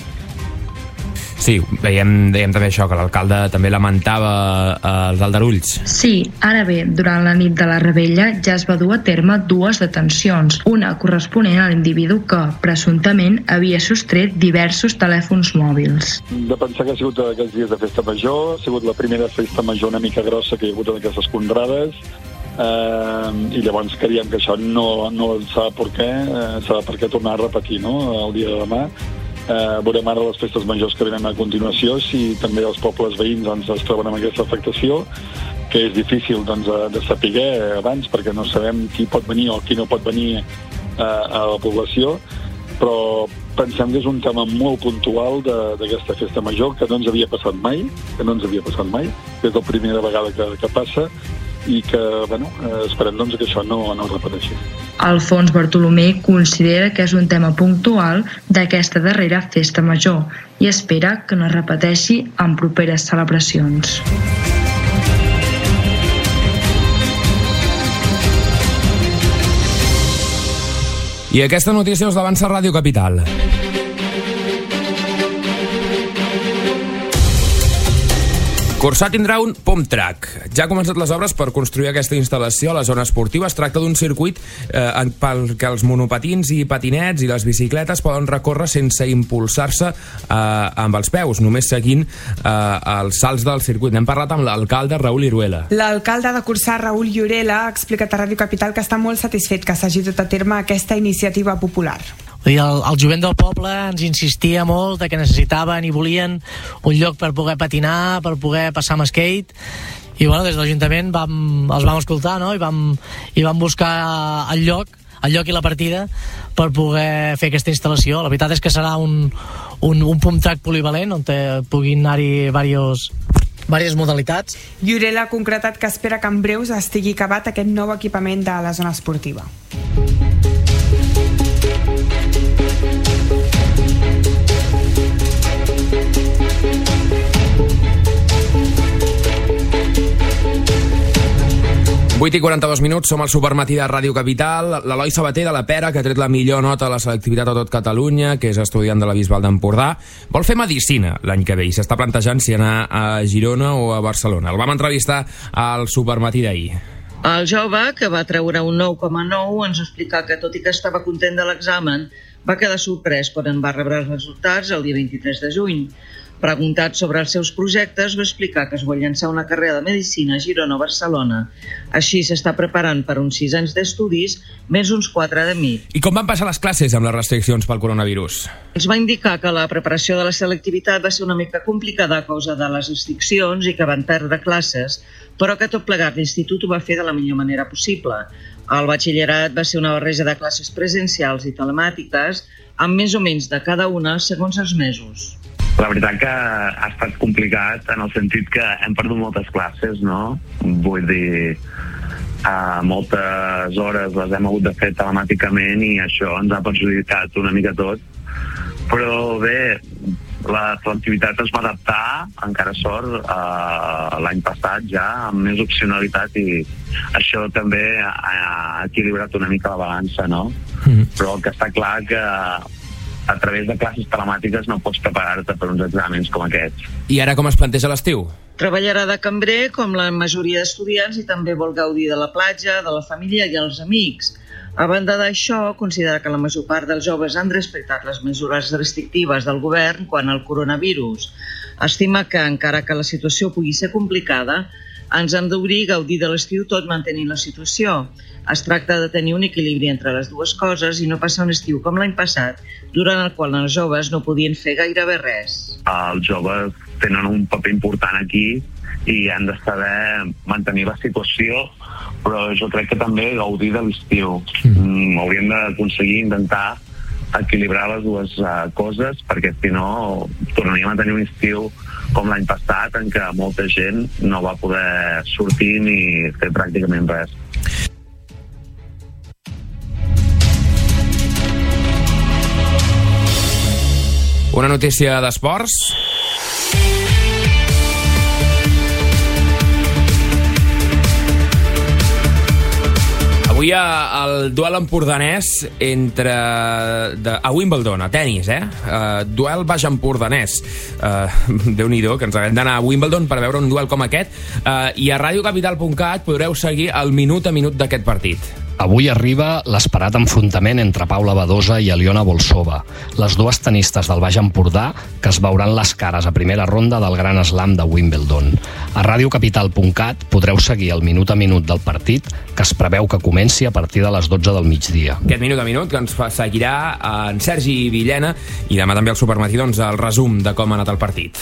S1: Sí, veiem, veiem també això, que l'alcalde també lamentava eh, els aldarulls.
S9: Sí, ara bé, durant la nit de la Rebella ja es va dur a terme dues detencions, una corresponent a l'individu que, presumptament, havia sostret diversos telèfons mòbils.
S20: De pensar que ha sigut aquests dies de festa major, ha sigut la primera festa major una mica grossa que hi ha hagut en aquestes contrades, eh, i llavors creiem que això no, no s'ha de per què, eh, s'ha de per què tornar a repetir, no?, el dia de demà. Eh, veurem ara les festes majors que venen a continuació, si també els pobles veïns doncs, es troben amb aquesta afectació, que és difícil doncs, de saber abans, perquè no sabem qui pot venir o qui no pot venir eh, a la població, però pensem que és un tema molt puntual d'aquesta festa major, que no ens havia passat mai, que no ens havia passat mai, que és la primera vegada que, que passa, i que, bueno, esperem doncs, que això no, no es repeteixi.
S9: Alfons Bartolomé considera que és un tema puntual d'aquesta darrera festa major i espera que no es repeteixi en properes celebracions.
S1: I aquesta notícia us l'avança Ràdio Capital. Corçà tindrà un pump track. Ja han començat les obres per construir aquesta instal·lació a la zona esportiva. Es tracta d'un circuit eh, pel que els monopatins i patinets i les bicicletes poden recórrer sense impulsar-se eh, amb els peus, només seguint eh, els salts del circuit. N'hem parlat amb l'alcalde Raül Iruela.
S4: L'alcalde de Corçà, Raül Iruela, ha explicat a Ràdio Capital que està molt satisfet que s'hagi dut a terme aquesta iniciativa popular.
S21: El, el jovent del poble ens insistia molt de que necessitaven i volien un lloc per poder patinar, per poder passar amb skate, i bueno, des de l'Ajuntament vam, els vam escoltar, no? I vam, i vam buscar el lloc el lloc i la partida per poder fer aquesta instal·lació. La veritat és que serà un, un, un pump track polivalent on te puguin anar-hi diversos diverses modalitats.
S4: Iurela ha concretat que espera que en breus estigui acabat aquest nou equipament de la zona esportiva.
S1: vuit i quaranta-dos minuts, som al Supermatí de Ràdio Capital. L'Eloi Sabater de la Pera, que ha tret la millor nota a la selectivitat a tot Catalunya, que és estudiant de la Bisbal d'Empordà, vol fer medicina l'any que ve i s'està plantejant si anar a Girona o a Barcelona. El vam entrevistar al Supermatí d'ahir.
S5: El jove, que va treure un nou coma nou, ens explica que tot i que estava content de l'examen, Va quedar sorprès quan en va rebre els resultats el dia vint-i-tres de juny. Preguntat sobre els seus projectes, va explicar que es vol llançar una carrera de Medicina a Girona o Barcelona. Així s'està preparant per uns sis anys d'estudis, més uns quatre de mit.
S1: I com van passar les classes amb les restriccions pel coronavirus?
S5: Ens va indicar que la preparació de la selectivitat va ser una mica complicada a causa de les restriccions i que van perdre classes, però que tot plegat l'institut ho va fer de la millor manera possible. El batxillerat va ser una barreja de classes presencials i telemàtiques, amb més o menys de cada una segons els mesos.
S6: La veritat que ha estat complicat en el sentit que hem perdut moltes classes, no? Vull dir, uh, moltes hores les hem hagut de fer telemàticament i això ens ha perjudicat una mica tot. Però bé, la selectivitat es va adaptar, encara sort, uh, l'any passat ja, amb més opcionalitat i això també ha equilibrat una mica la balança, no? Mm. Però el que està clar que a través de classes telemàtiques no pots preparar-te per uns exàmens com aquests.
S1: I ara com es planteja l'estiu?
S5: Treballarà de cambrer com la majoria d'estudiants i també vol gaudir de la platja, de la família i els amics. A banda d'això, considera que la major part dels joves han respectat les mesures restrictives del govern quant al coronavirus. Estima que, encara que la situació pugui ser complicada, ens hem d'obrir i gaudir de l'estiu tot mantenint la situació. Es tracta de tenir un equilibri entre les dues coses i no passar un estiu com l'any passat, durant el qual els joves no podien fer gairebé res.
S6: Els joves tenen un paper important aquí i han de saber mantenir la situació, però jo crec que també gaudir de l'estiu. Mm, hauríem d'aconseguir intentar equilibrar les dues uh, coses, perquè si no tornaríem a tenir un estiu com l'any passat en què molta gent no va poder sortir ni fer pràcticament res.
S1: Una notícia d'esports. Avui hi ha el duel empordanès entre... De, a Wimbledon, a tennis, eh? Uh, duel baix empordanès. Uh, Déu-n'hi-do, que ens haguem d'anar a Wimbledon per veure un duel com aquest. Uh, I a radiocapital punt cat podreu seguir el minut a minut d'aquest partit.
S22: Avui arriba l'esperat enfrontament entre Paula Badosa i Aliona Volsova, les dues tenistes del Baix Empordà que es veuran les cares a primera ronda del Gran Slam de Wimbledon. A radiocapital punt cat podreu seguir el minut a minut del partit, que es preveu que comenci a partir de les dotze del migdia.
S1: Aquest minut a minut que ens fa seguirà en Sergi Villena i demà també al Supermatí, doncs, el resum de com ha anat el partit.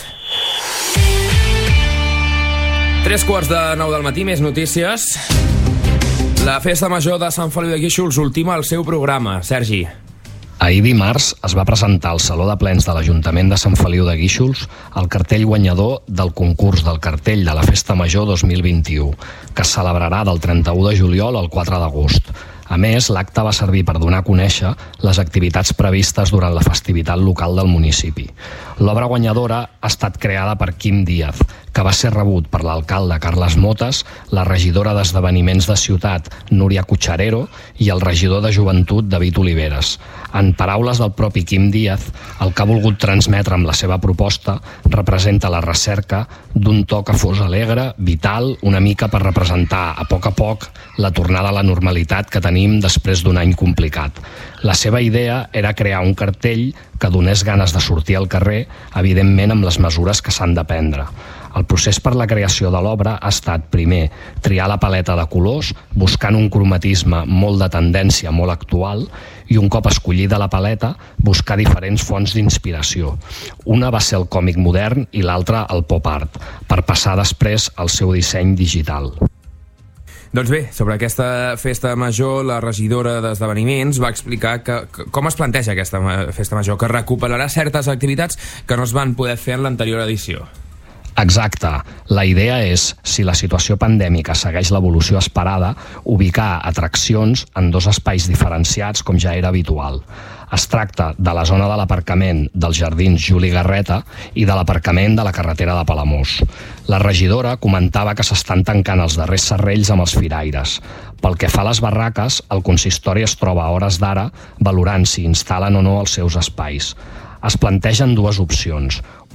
S1: Tres quarts de nou del matí, més notícies. La Festa Major de Sant Feliu de Guíxols ultima el seu programa. Sergi.
S22: Ahir dimarts es va presentar al Saló de Plens de l'Ajuntament de Sant Feliu de Guíxols el cartell guanyador del concurs del cartell de la Festa Major dos mil vint-i-u, que es celebrarà del trenta-u de juliol al quatre d'agost. A més, l'acte va servir per donar a conèixer les activitats previstes durant la festivitat local del municipi. L'obra guanyadora ha estat creada per Quim Díaz, que va ser rebut per l'alcalde Carles Motes, la regidora d'Esdeveniments de Ciutat, Núria Cutxarero, i el regidor de Joventut, David Oliveres. En paraules del propi Quim Díaz, el que ha volgut transmetre amb la seva proposta representa la recerca d'un to que fos alegre, vital, una mica per representar a poc a poc la tornada a la normalitat que tenim després d'un any complicat. La seva idea era crear un cartell que donés ganes de sortir al carrer, evidentment amb les mesures que s'han de prendre. El procés per la creació de l'obra ha estat, primer, triar la paleta de colors, buscant un cromatisme molt de tendència, molt actual, i un cop escollida la paleta, buscar diferents fonts d'inspiració. Una va ser el còmic modern i l'altra el pop art, per passar després al seu disseny digital.
S1: Doncs bé, sobre aquesta festa major, la regidora d'Esdeveniments va explicar que, que, com es planteja aquesta festa major, que recuperarà certes activitats que no es van poder fer en l'anterior edició.
S22: Exacte. La idea és, si la situació pandèmica segueix l'evolució esperada, ubicar atraccions en dos espais diferenciats com ja era habitual. Es tracta de la zona de l'aparcament dels Jardins Juli Garreta i de l'aparcament de la carretera de Palamós. La regidora comentava que s'estan tancant els darrers serrells amb els firaires. Pel que fa a les barraques, el consistori es troba a hores d'ara valorant si instal·len o no els seus espais. Es plantegen dues opcions.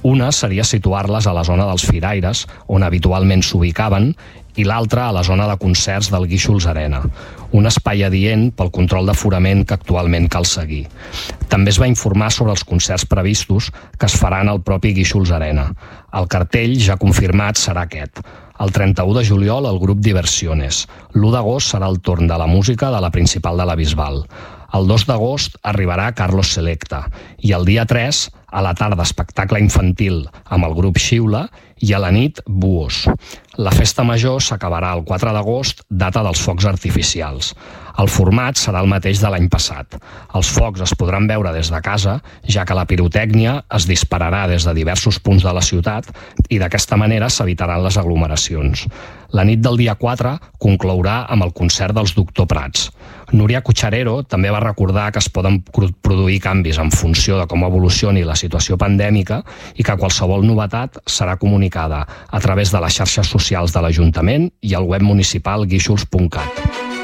S22: Una seria situar-les a la zona dels firaires, on habitualment s'ubicaven, i l'altra a la zona de concerts del Guíxols Arena, un espai adient pel control d'aforament que actualment cal seguir. També es va informar sobre els concerts previstos que es faran al propi Guíxols Arena. El cartell ja confirmat serà aquest. El trenta-u de juliol el grup Diversiones. L'u d'agost serà el torn de la música de la Principal de la Bisbal. El dos d'agost arribarà Carlos Selecta i el dia tres, a la tarda, espectacle infantil amb el grup Xiula i a la nit, Buos. La festa major s'acabarà el quatre d'agost, data dels focs artificials. El format serà el mateix de l'any passat. Els focs es podran veure des de casa, ja que la pirotècnia es dispararà des de diversos punts de la ciutat i d'aquesta manera s'evitaran les aglomeracions. La nit del dia quatre conclourà amb el concert dels Doctor Prats. Núria Cucharero també va recordar que es poden produir canvis en funció de com evolucioni la situació pandèmica i que qualsevol novetat serà comunicada a través de les xarxes socials de l'Ajuntament i al web municipal guíxols punt cat.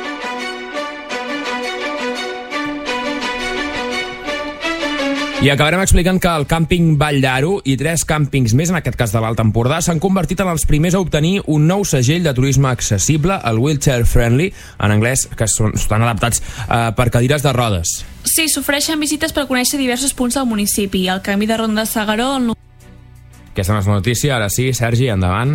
S1: I acabarem explicant que el càmping Vall d'Aro i tres càmpings més, en aquest cas de l'Alt Empordà, s'han convertit en els primers a obtenir un nou segell de turisme accessible, el Wheelchair Friendly, en anglès, que són, estan adaptats eh, per cadires de rodes.
S7: Sí, s'ofereixen visites per conèixer diversos punts del municipi. El camí de Ronda de S'Agaró... El...
S1: Aquesta no és la notícia, ara sí, Sergi, endavant.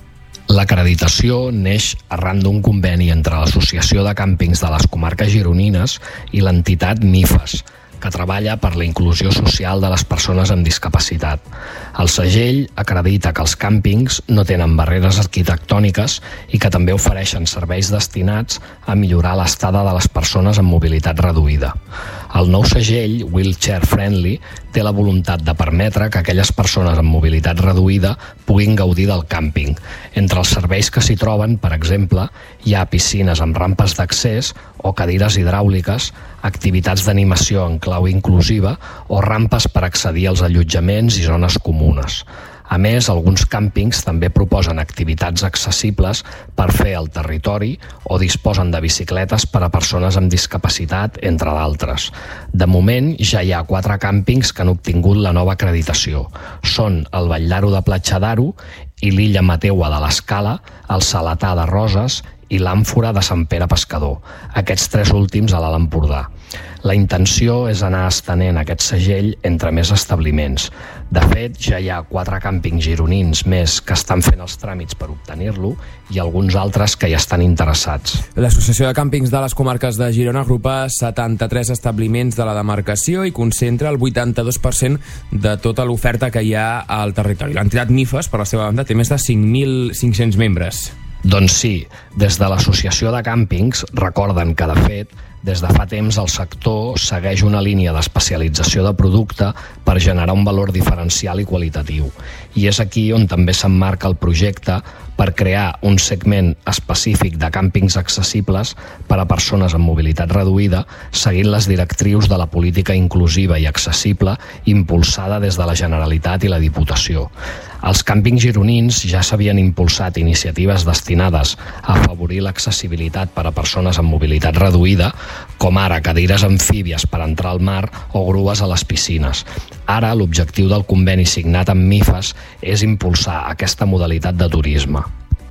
S22: L'acreditació neix arran d'un conveni entre l'Associació de Càmpings de les Comarques Gironines i l'entitat MIFAS, que treballa per la inclusió social de les persones amb discapacitat. El segell acredita que els càmpings no tenen barreres arquitectòniques i que també ofereixen serveis destinats a millorar l'estada de les persones amb mobilitat reduïda. El nou segell, Wheelchair Friendly, té la voluntat de permetre que aquelles persones amb mobilitat reduïda puguin gaudir del càmping. Entre els serveis que s'hi troben, per exemple, hi ha piscines amb rampes d'accés o cadires hidràuliques, activitats d'animació en clau inclusiva o rampes per accedir als allotjaments i zones comunes. A més, alguns càmpings també proposen activitats accessibles per fer al territori o disposen de bicicletes per a persones amb discapacitat, entre d'altres. De moment, ja hi ha quatre càmpings que han obtingut la nova acreditació. Són el Vall d'Aro de Platja d'Aro i l'Illa Mateua de l'Escala, el Salatà de Roses i l'Àmfora de Sant Pere Pescador, aquests tres últims a l'Alt Empordà. La intenció és anar estenent aquest segell entre més establiments. De fet, ja hi ha quatre càmpings gironins més que estan fent els tràmits per obtenir-lo i alguns altres que ja estan interessats.
S1: L'Associació de Càmpings de les Comarques de Girona agrupa setanta-tres establiments de la demarcació i concentra el vuitanta-dos per cent de tota l'oferta que hi ha al territori. L'entitat MIFAS, per la seva banda, té més de cinc mil cinc-cents membres.
S22: Doncs sí, des de l'Associació de Càmpings recorden que, de fet, des de fa temps el sector segueix una línia d'especialització de producte per generar un valor diferencial i qualitatiu. I és aquí on també s'emmarca el projecte per crear un segment específic de càmpings accessibles per a persones amb mobilitat reduïda, seguint les directrius de la política inclusiva i accessible impulsada des de la Generalitat i la Diputació. Els càmpings gironins ja s'havien impulsat iniciatives destinades a afavorir l'accessibilitat per a persones amb mobilitat reduïda, com ara cadires amfíbies per entrar al mar o grues a les piscines. Ara, l'objectiu del conveni signat amb MIFAS és impulsar aquesta modalitat de turisme.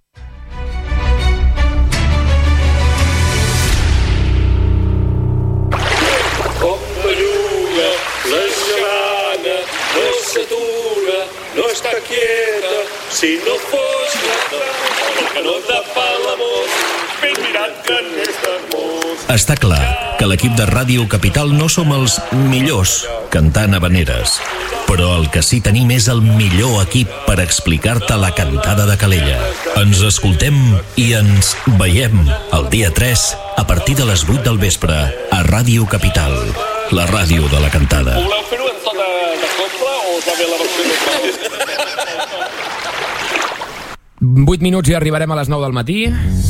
S13: Com la lluna, la gelada, no s'atura, no està quieta, si no fos nada, que no tapa l'amor, ben mirat que n'és d'amor.
S10: Està clar que l'equip de Ràdio Capital no som els millors cantant habaneres, però el que sí tenim és el millor equip per explicar-te la cantada de Calella. Ens escoltem i ens veiem el dia tres a partir de les vuit del vespre a Ràdio Capital, la ràdio de la cantada.
S13: Voleu fer-ho en tota de compra o us va bé la versió normal?
S1: vuit minuts i arribarem a les nou del matí.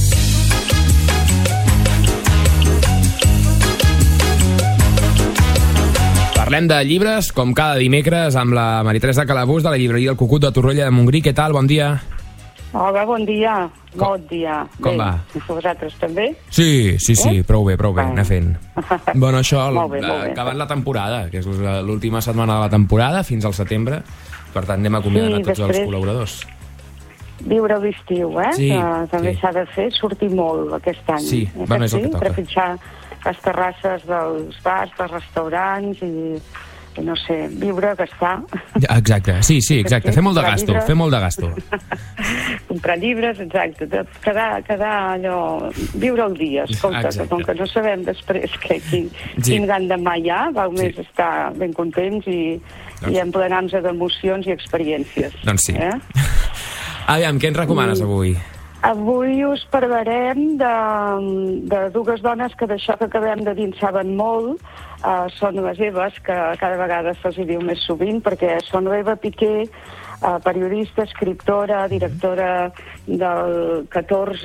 S1: Parlem de llibres, com cada dimecres, amb la Maria-Teresa Calabús, de la llibreria El Cucut de Torroella de Montgrí. Què tal? Bon dia.
S2: Hola, bon dia.
S1: Com,
S2: bon dia.
S1: Com
S2: bé,
S1: va?
S2: I vosaltres també?
S1: Sí, sí, sí,
S2: eh?
S1: prou bé, prou bé, anar fent. Bueno, això,
S2: molt bé, molt bé.
S1: acabant la temporada, que és l'última setmana de la temporada, fins al setembre, Per tant, anem acomiadant
S2: Sí,
S1: a tots
S2: després-
S1: els col·laboradors.
S2: Viure l'estiu, eh?
S1: Sí,
S2: que també
S1: sí.
S2: s'ha de fer, sortir molt aquest any.
S1: Sí,
S2: Eh
S1: va més el
S2: sí?
S1: que toca.
S2: Trepitjar les terrasses dels bars, dels restaurants i, i no sé, viure, gastar,
S1: Exacte, sí, sí, exacte. Fer molt de gasto, fer molt de gasto.
S2: comprar llibres, exacte, de quedar, quedar allò, viure el dia, escolta,
S1: Exacte.
S2: que com que no sabem després que quin,
S1: Sí.
S2: quin gandemà hi ha, val més estar ben contents i, i emplenar-nos d'emocions i experiències.
S1: Doncs sí.
S2: Eh?
S1: Aviam, què ens recomanes
S2: Mm.
S1: avui?
S2: Avui us parlarem de, de dues dones que d'això que acabem de dir en saben molt. Uh, són les Eves, que cada vegada se'ls hi diu més sovint, perquè són l'Eva Piqué, uh, periodista, escriptora, directora del catorze,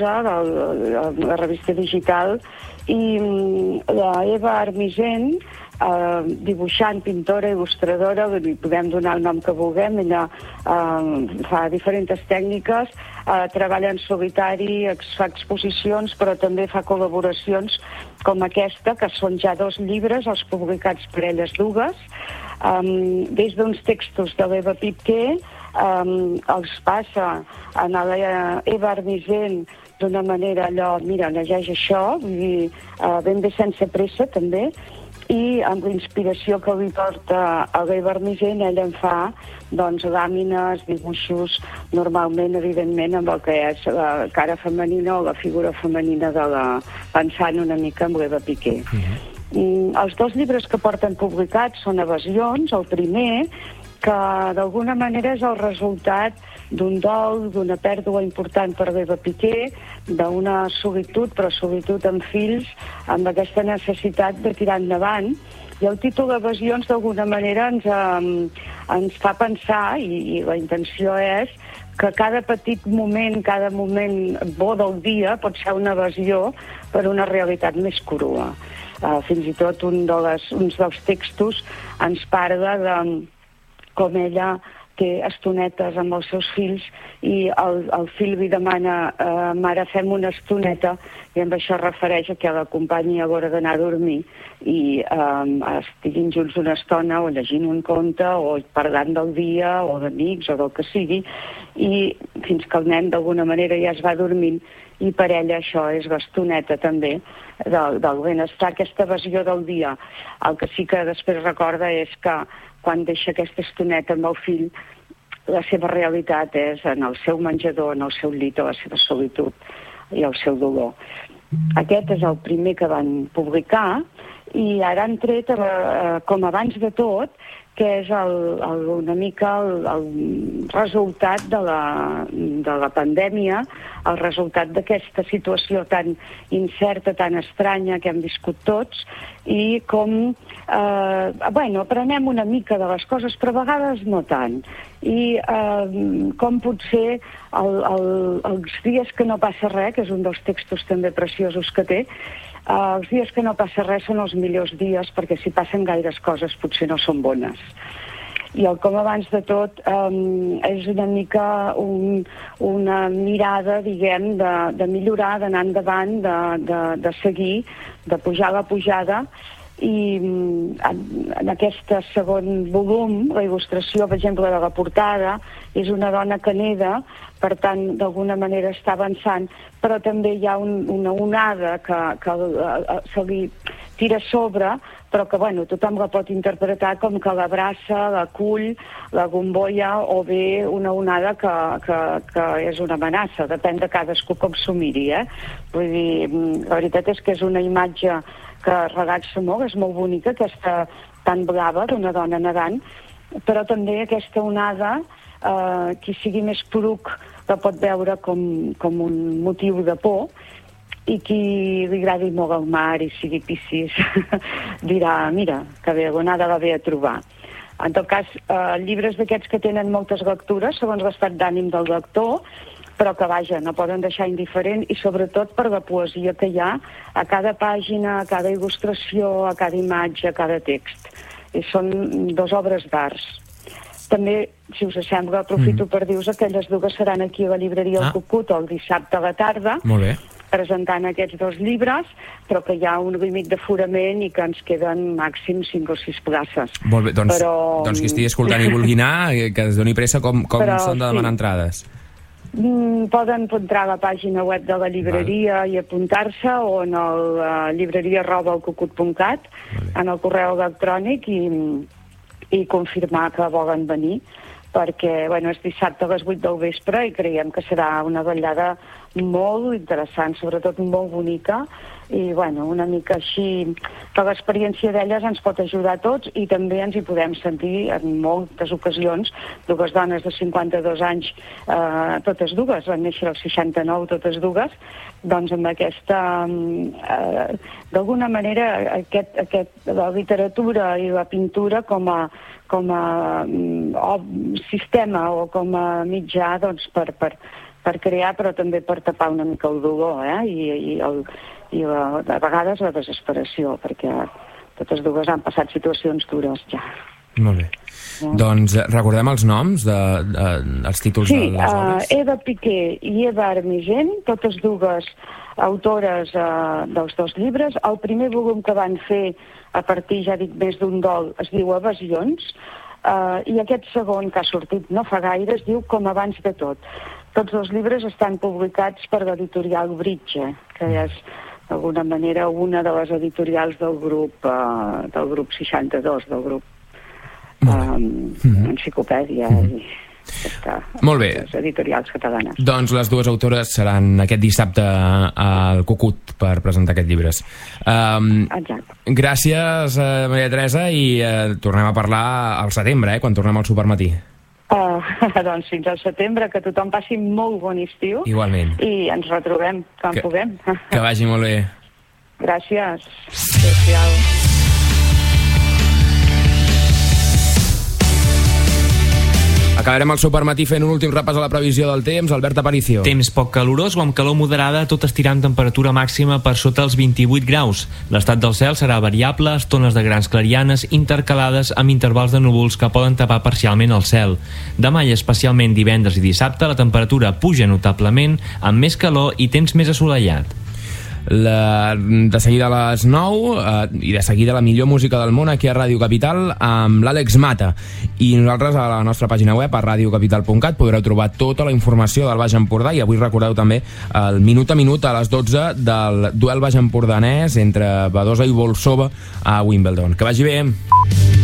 S2: de la revista digital, i mm, la Eva Armisen, Uh, dibuixant, pintora, il·lustradora, li podem donar el nom que vulguem. Ella uh, fa diferents tècniques, uh, treballa en solitari, ex fa exposicions, però també fa col·laboracions com aquesta, que són ja dos llibres, els publicats per elles dues, um, des d'uns textos de l'Eva Piqué, um, els passa a la Eva Armisen d'una manera allò, mira, llegeix això, vull dir, uh, ben bé sense pressa també, i amb la inspiració que li porta a l'Eva Armisen, ella en fa doncs, làmines, dibuixos, normalment, evidentment, amb el que és la cara femenina o la figura femenina de la... pensant una mica amb l'Eva Piqué. Mm, els dos llibres que porten publicats són Evasions, el primer, que d'alguna manera és el resultat d'un dol, d'una pèrdua important per l'Eva Piqué, d'una solitud, però solitud amb fills, amb aquesta necessitat de tirar endavant. I el títol Evasions d'alguna manera ens, eh, ens fa pensar, i, i la intenció és, que cada petit moment, cada moment bo del dia pot ser una evasió per una realitat més crua. Uh, fins i tot un, de les, uns dels textos ens parla de com ella té estonetes amb els seus fills i el, el fill li demana eh, mare, fem una estoneta, i amb això es refereix a que l'acompanyi a l'hora d'anar a dormir i eh, estiguin junts una estona o llegint un conte o parlant del dia o d'amics o del que sigui, i fins que el nen d'alguna manera ja es va dormint, i per ella això és l'estoneta també del, del benestar, aquesta evasió del dia. El que sí que després recorda és que quan deixa aquesta estoneta amb el fill, la seva realitat és en el seu menjador, en el seu llit, a la seva solitud i el seu dolor. Aquest és el primer que van publicar, i ara han tret, eh, com abans de tot, que és el, el, una mica el, el resultat de la, de la pandèmia, el resultat d'aquesta situació tan incerta, tan estranya que hem viscut tots, i com, eh, bueno, aprenem una mica de les coses, però a vegades no tant. I eh, com potser el, el, els dies que no passa res, que és un dels textos també preciosos que té, Uh, els dies que no passa res són els millors dies, perquè si passen gaires coses potser no són bones. I el com abans de tot um, és una mica un, una mirada, diguem, de, de millorar, d'anar endavant, de, de, de seguir, de pujar la pujada. I en, en aquest segon volum, la il·lustració, per exemple, de la portada, és una dona que neda, per tant, d'alguna manera està avançant, però també hi ha un, una onada que, que se li tira a sobre, però que, bueno, tothom la pot interpretar com que l'abraça, la cull, la bombolla, o bé una onada que, que, que és una amenaça, depèn de cadascú com s'ho miri, eh? Vull dir, la veritat és que és una imatge que relaxa molt, és molt bonica, aquesta tan blava d'una dona nedant, però també aquesta onada, eh, qui sigui més poruc la pot veure com, com un motiu de por, i qui li agradi molt el mar i sigui Piscis dirà, mira, que bé, l'onada va bé a trobar. En tot cas, eh, llibres d'aquests que tenen moltes lectures, segons l'estat d'ànim del lector, però que, vaja, no poden deixar indiferent, i sobretot per la poesia que hi ha a cada pàgina, a cada il·lustració, a cada imatge, a cada text. I són dues obres d'arts. També, si us sembla, aprofito mm. per dir-vos que aquelles dues seran aquí a la llibreria El
S1: ah.
S2: Cucut el dissabte a la tarda.
S1: Molt bé.
S2: presentant aquests dos llibres, però que hi ha un límit d'aforament i que ens queden màxim cinc o sis places.
S1: Molt bé, doncs,
S2: però...
S1: doncs qui estigui escoltant i vulgui anar, que es doni pressa com, com
S2: però,
S1: s'han de demanar
S2: sí.
S1: entrades.
S2: Mm, poden entrar a la pàgina web de la llibreria Val. i apuntar-se, o en el uh, llibreria arroba el cucut punt cat, en el correu electrònic, i, i confirmar que volen venir, perquè bueno, és dissabte a les vuit del vespre i creiem que serà una vetllada molt interessant, sobretot molt bonica, i bueno, una mica així que l'experiència d'elles ens pot ajudar a tots, i també ens hi podem sentir en moltes ocasions. Dues dones de cinquanta-dos anys, eh, totes dues, van néixer al seixanta-nou, totes dues, doncs amb aquesta eh, d'alguna manera aquest, aquest, la literatura i la pintura com a, com a o, sistema o com a mitjà, doncs per, per, per crear, però també per tapar una mica el dolor, eh? I, i, el, i la, a vegades la desesperació, perquè totes dues han passat situacions dures ja.
S1: Molt bé. Ja. Doncs recordem els noms, de, de, els títols
S2: sí,
S1: de les obres?
S2: Sí, uh, Eva Piqué i Eva Armigent, totes dues autores uh, dels dos llibres. El primer volum que van fer a partir, ja dic, més d'un dol, es diu Evasions, uh, i aquest segon, que ha sortit no fa gaire, es diu Com abans de tot. Tots els llibres estan publicats per l'editorial Bridge, que és d'alguna manera una de les editorials del grup, uh, del grup seixanta-dos, del grup um, mm-hmm. Enciclopèdia mm-hmm. i està,
S1: molt bé.
S2: Les editorials catalanes.
S1: Doncs les dues autores seran aquest dissabte al Cucut per presentar aquests llibres. Um,
S2: Exacte.
S1: Gràcies, uh, Maria Teresa, i uh, tornem a parlar al setembre, eh, quan tornem al Supermatí.
S2: Uh, doncs fins al setembre, que tothom passi molt bon estiu.
S1: Igualment.
S2: I ens retrobem quan
S1: que,
S2: puguem.
S1: Que vagi molt bé.
S2: Gràcies. Adéu-siau.
S1: Acabarem el Supermatí fent un últim repàs a la previsió del temps. Albert Aparicio.
S11: Temps poc calorós o amb calor moderada, tot estirant temperatura màxima per sota els vint-i-vuit graus. L'estat del cel serà variable, estones de grans clarianes intercalades amb intervals de núvols que poden tapar parcialment el cel. Demà i especialment divendres i dissabte la temperatura puja notablement, amb més calor i temps més assolellat.
S1: La, de seguida a les nou eh, i de seguida la millor música del món aquí a Ràdio Capital amb l'Àlex Mata, i nosaltres a la nostra pàgina web a radio capital punt cat podreu trobar tota la informació del Baix Empordà, i avui recordeu també el minut a minut a les dotze del duel baix empordanès entre Badosa i Bolsova a Wimbledon. Que vagi bé.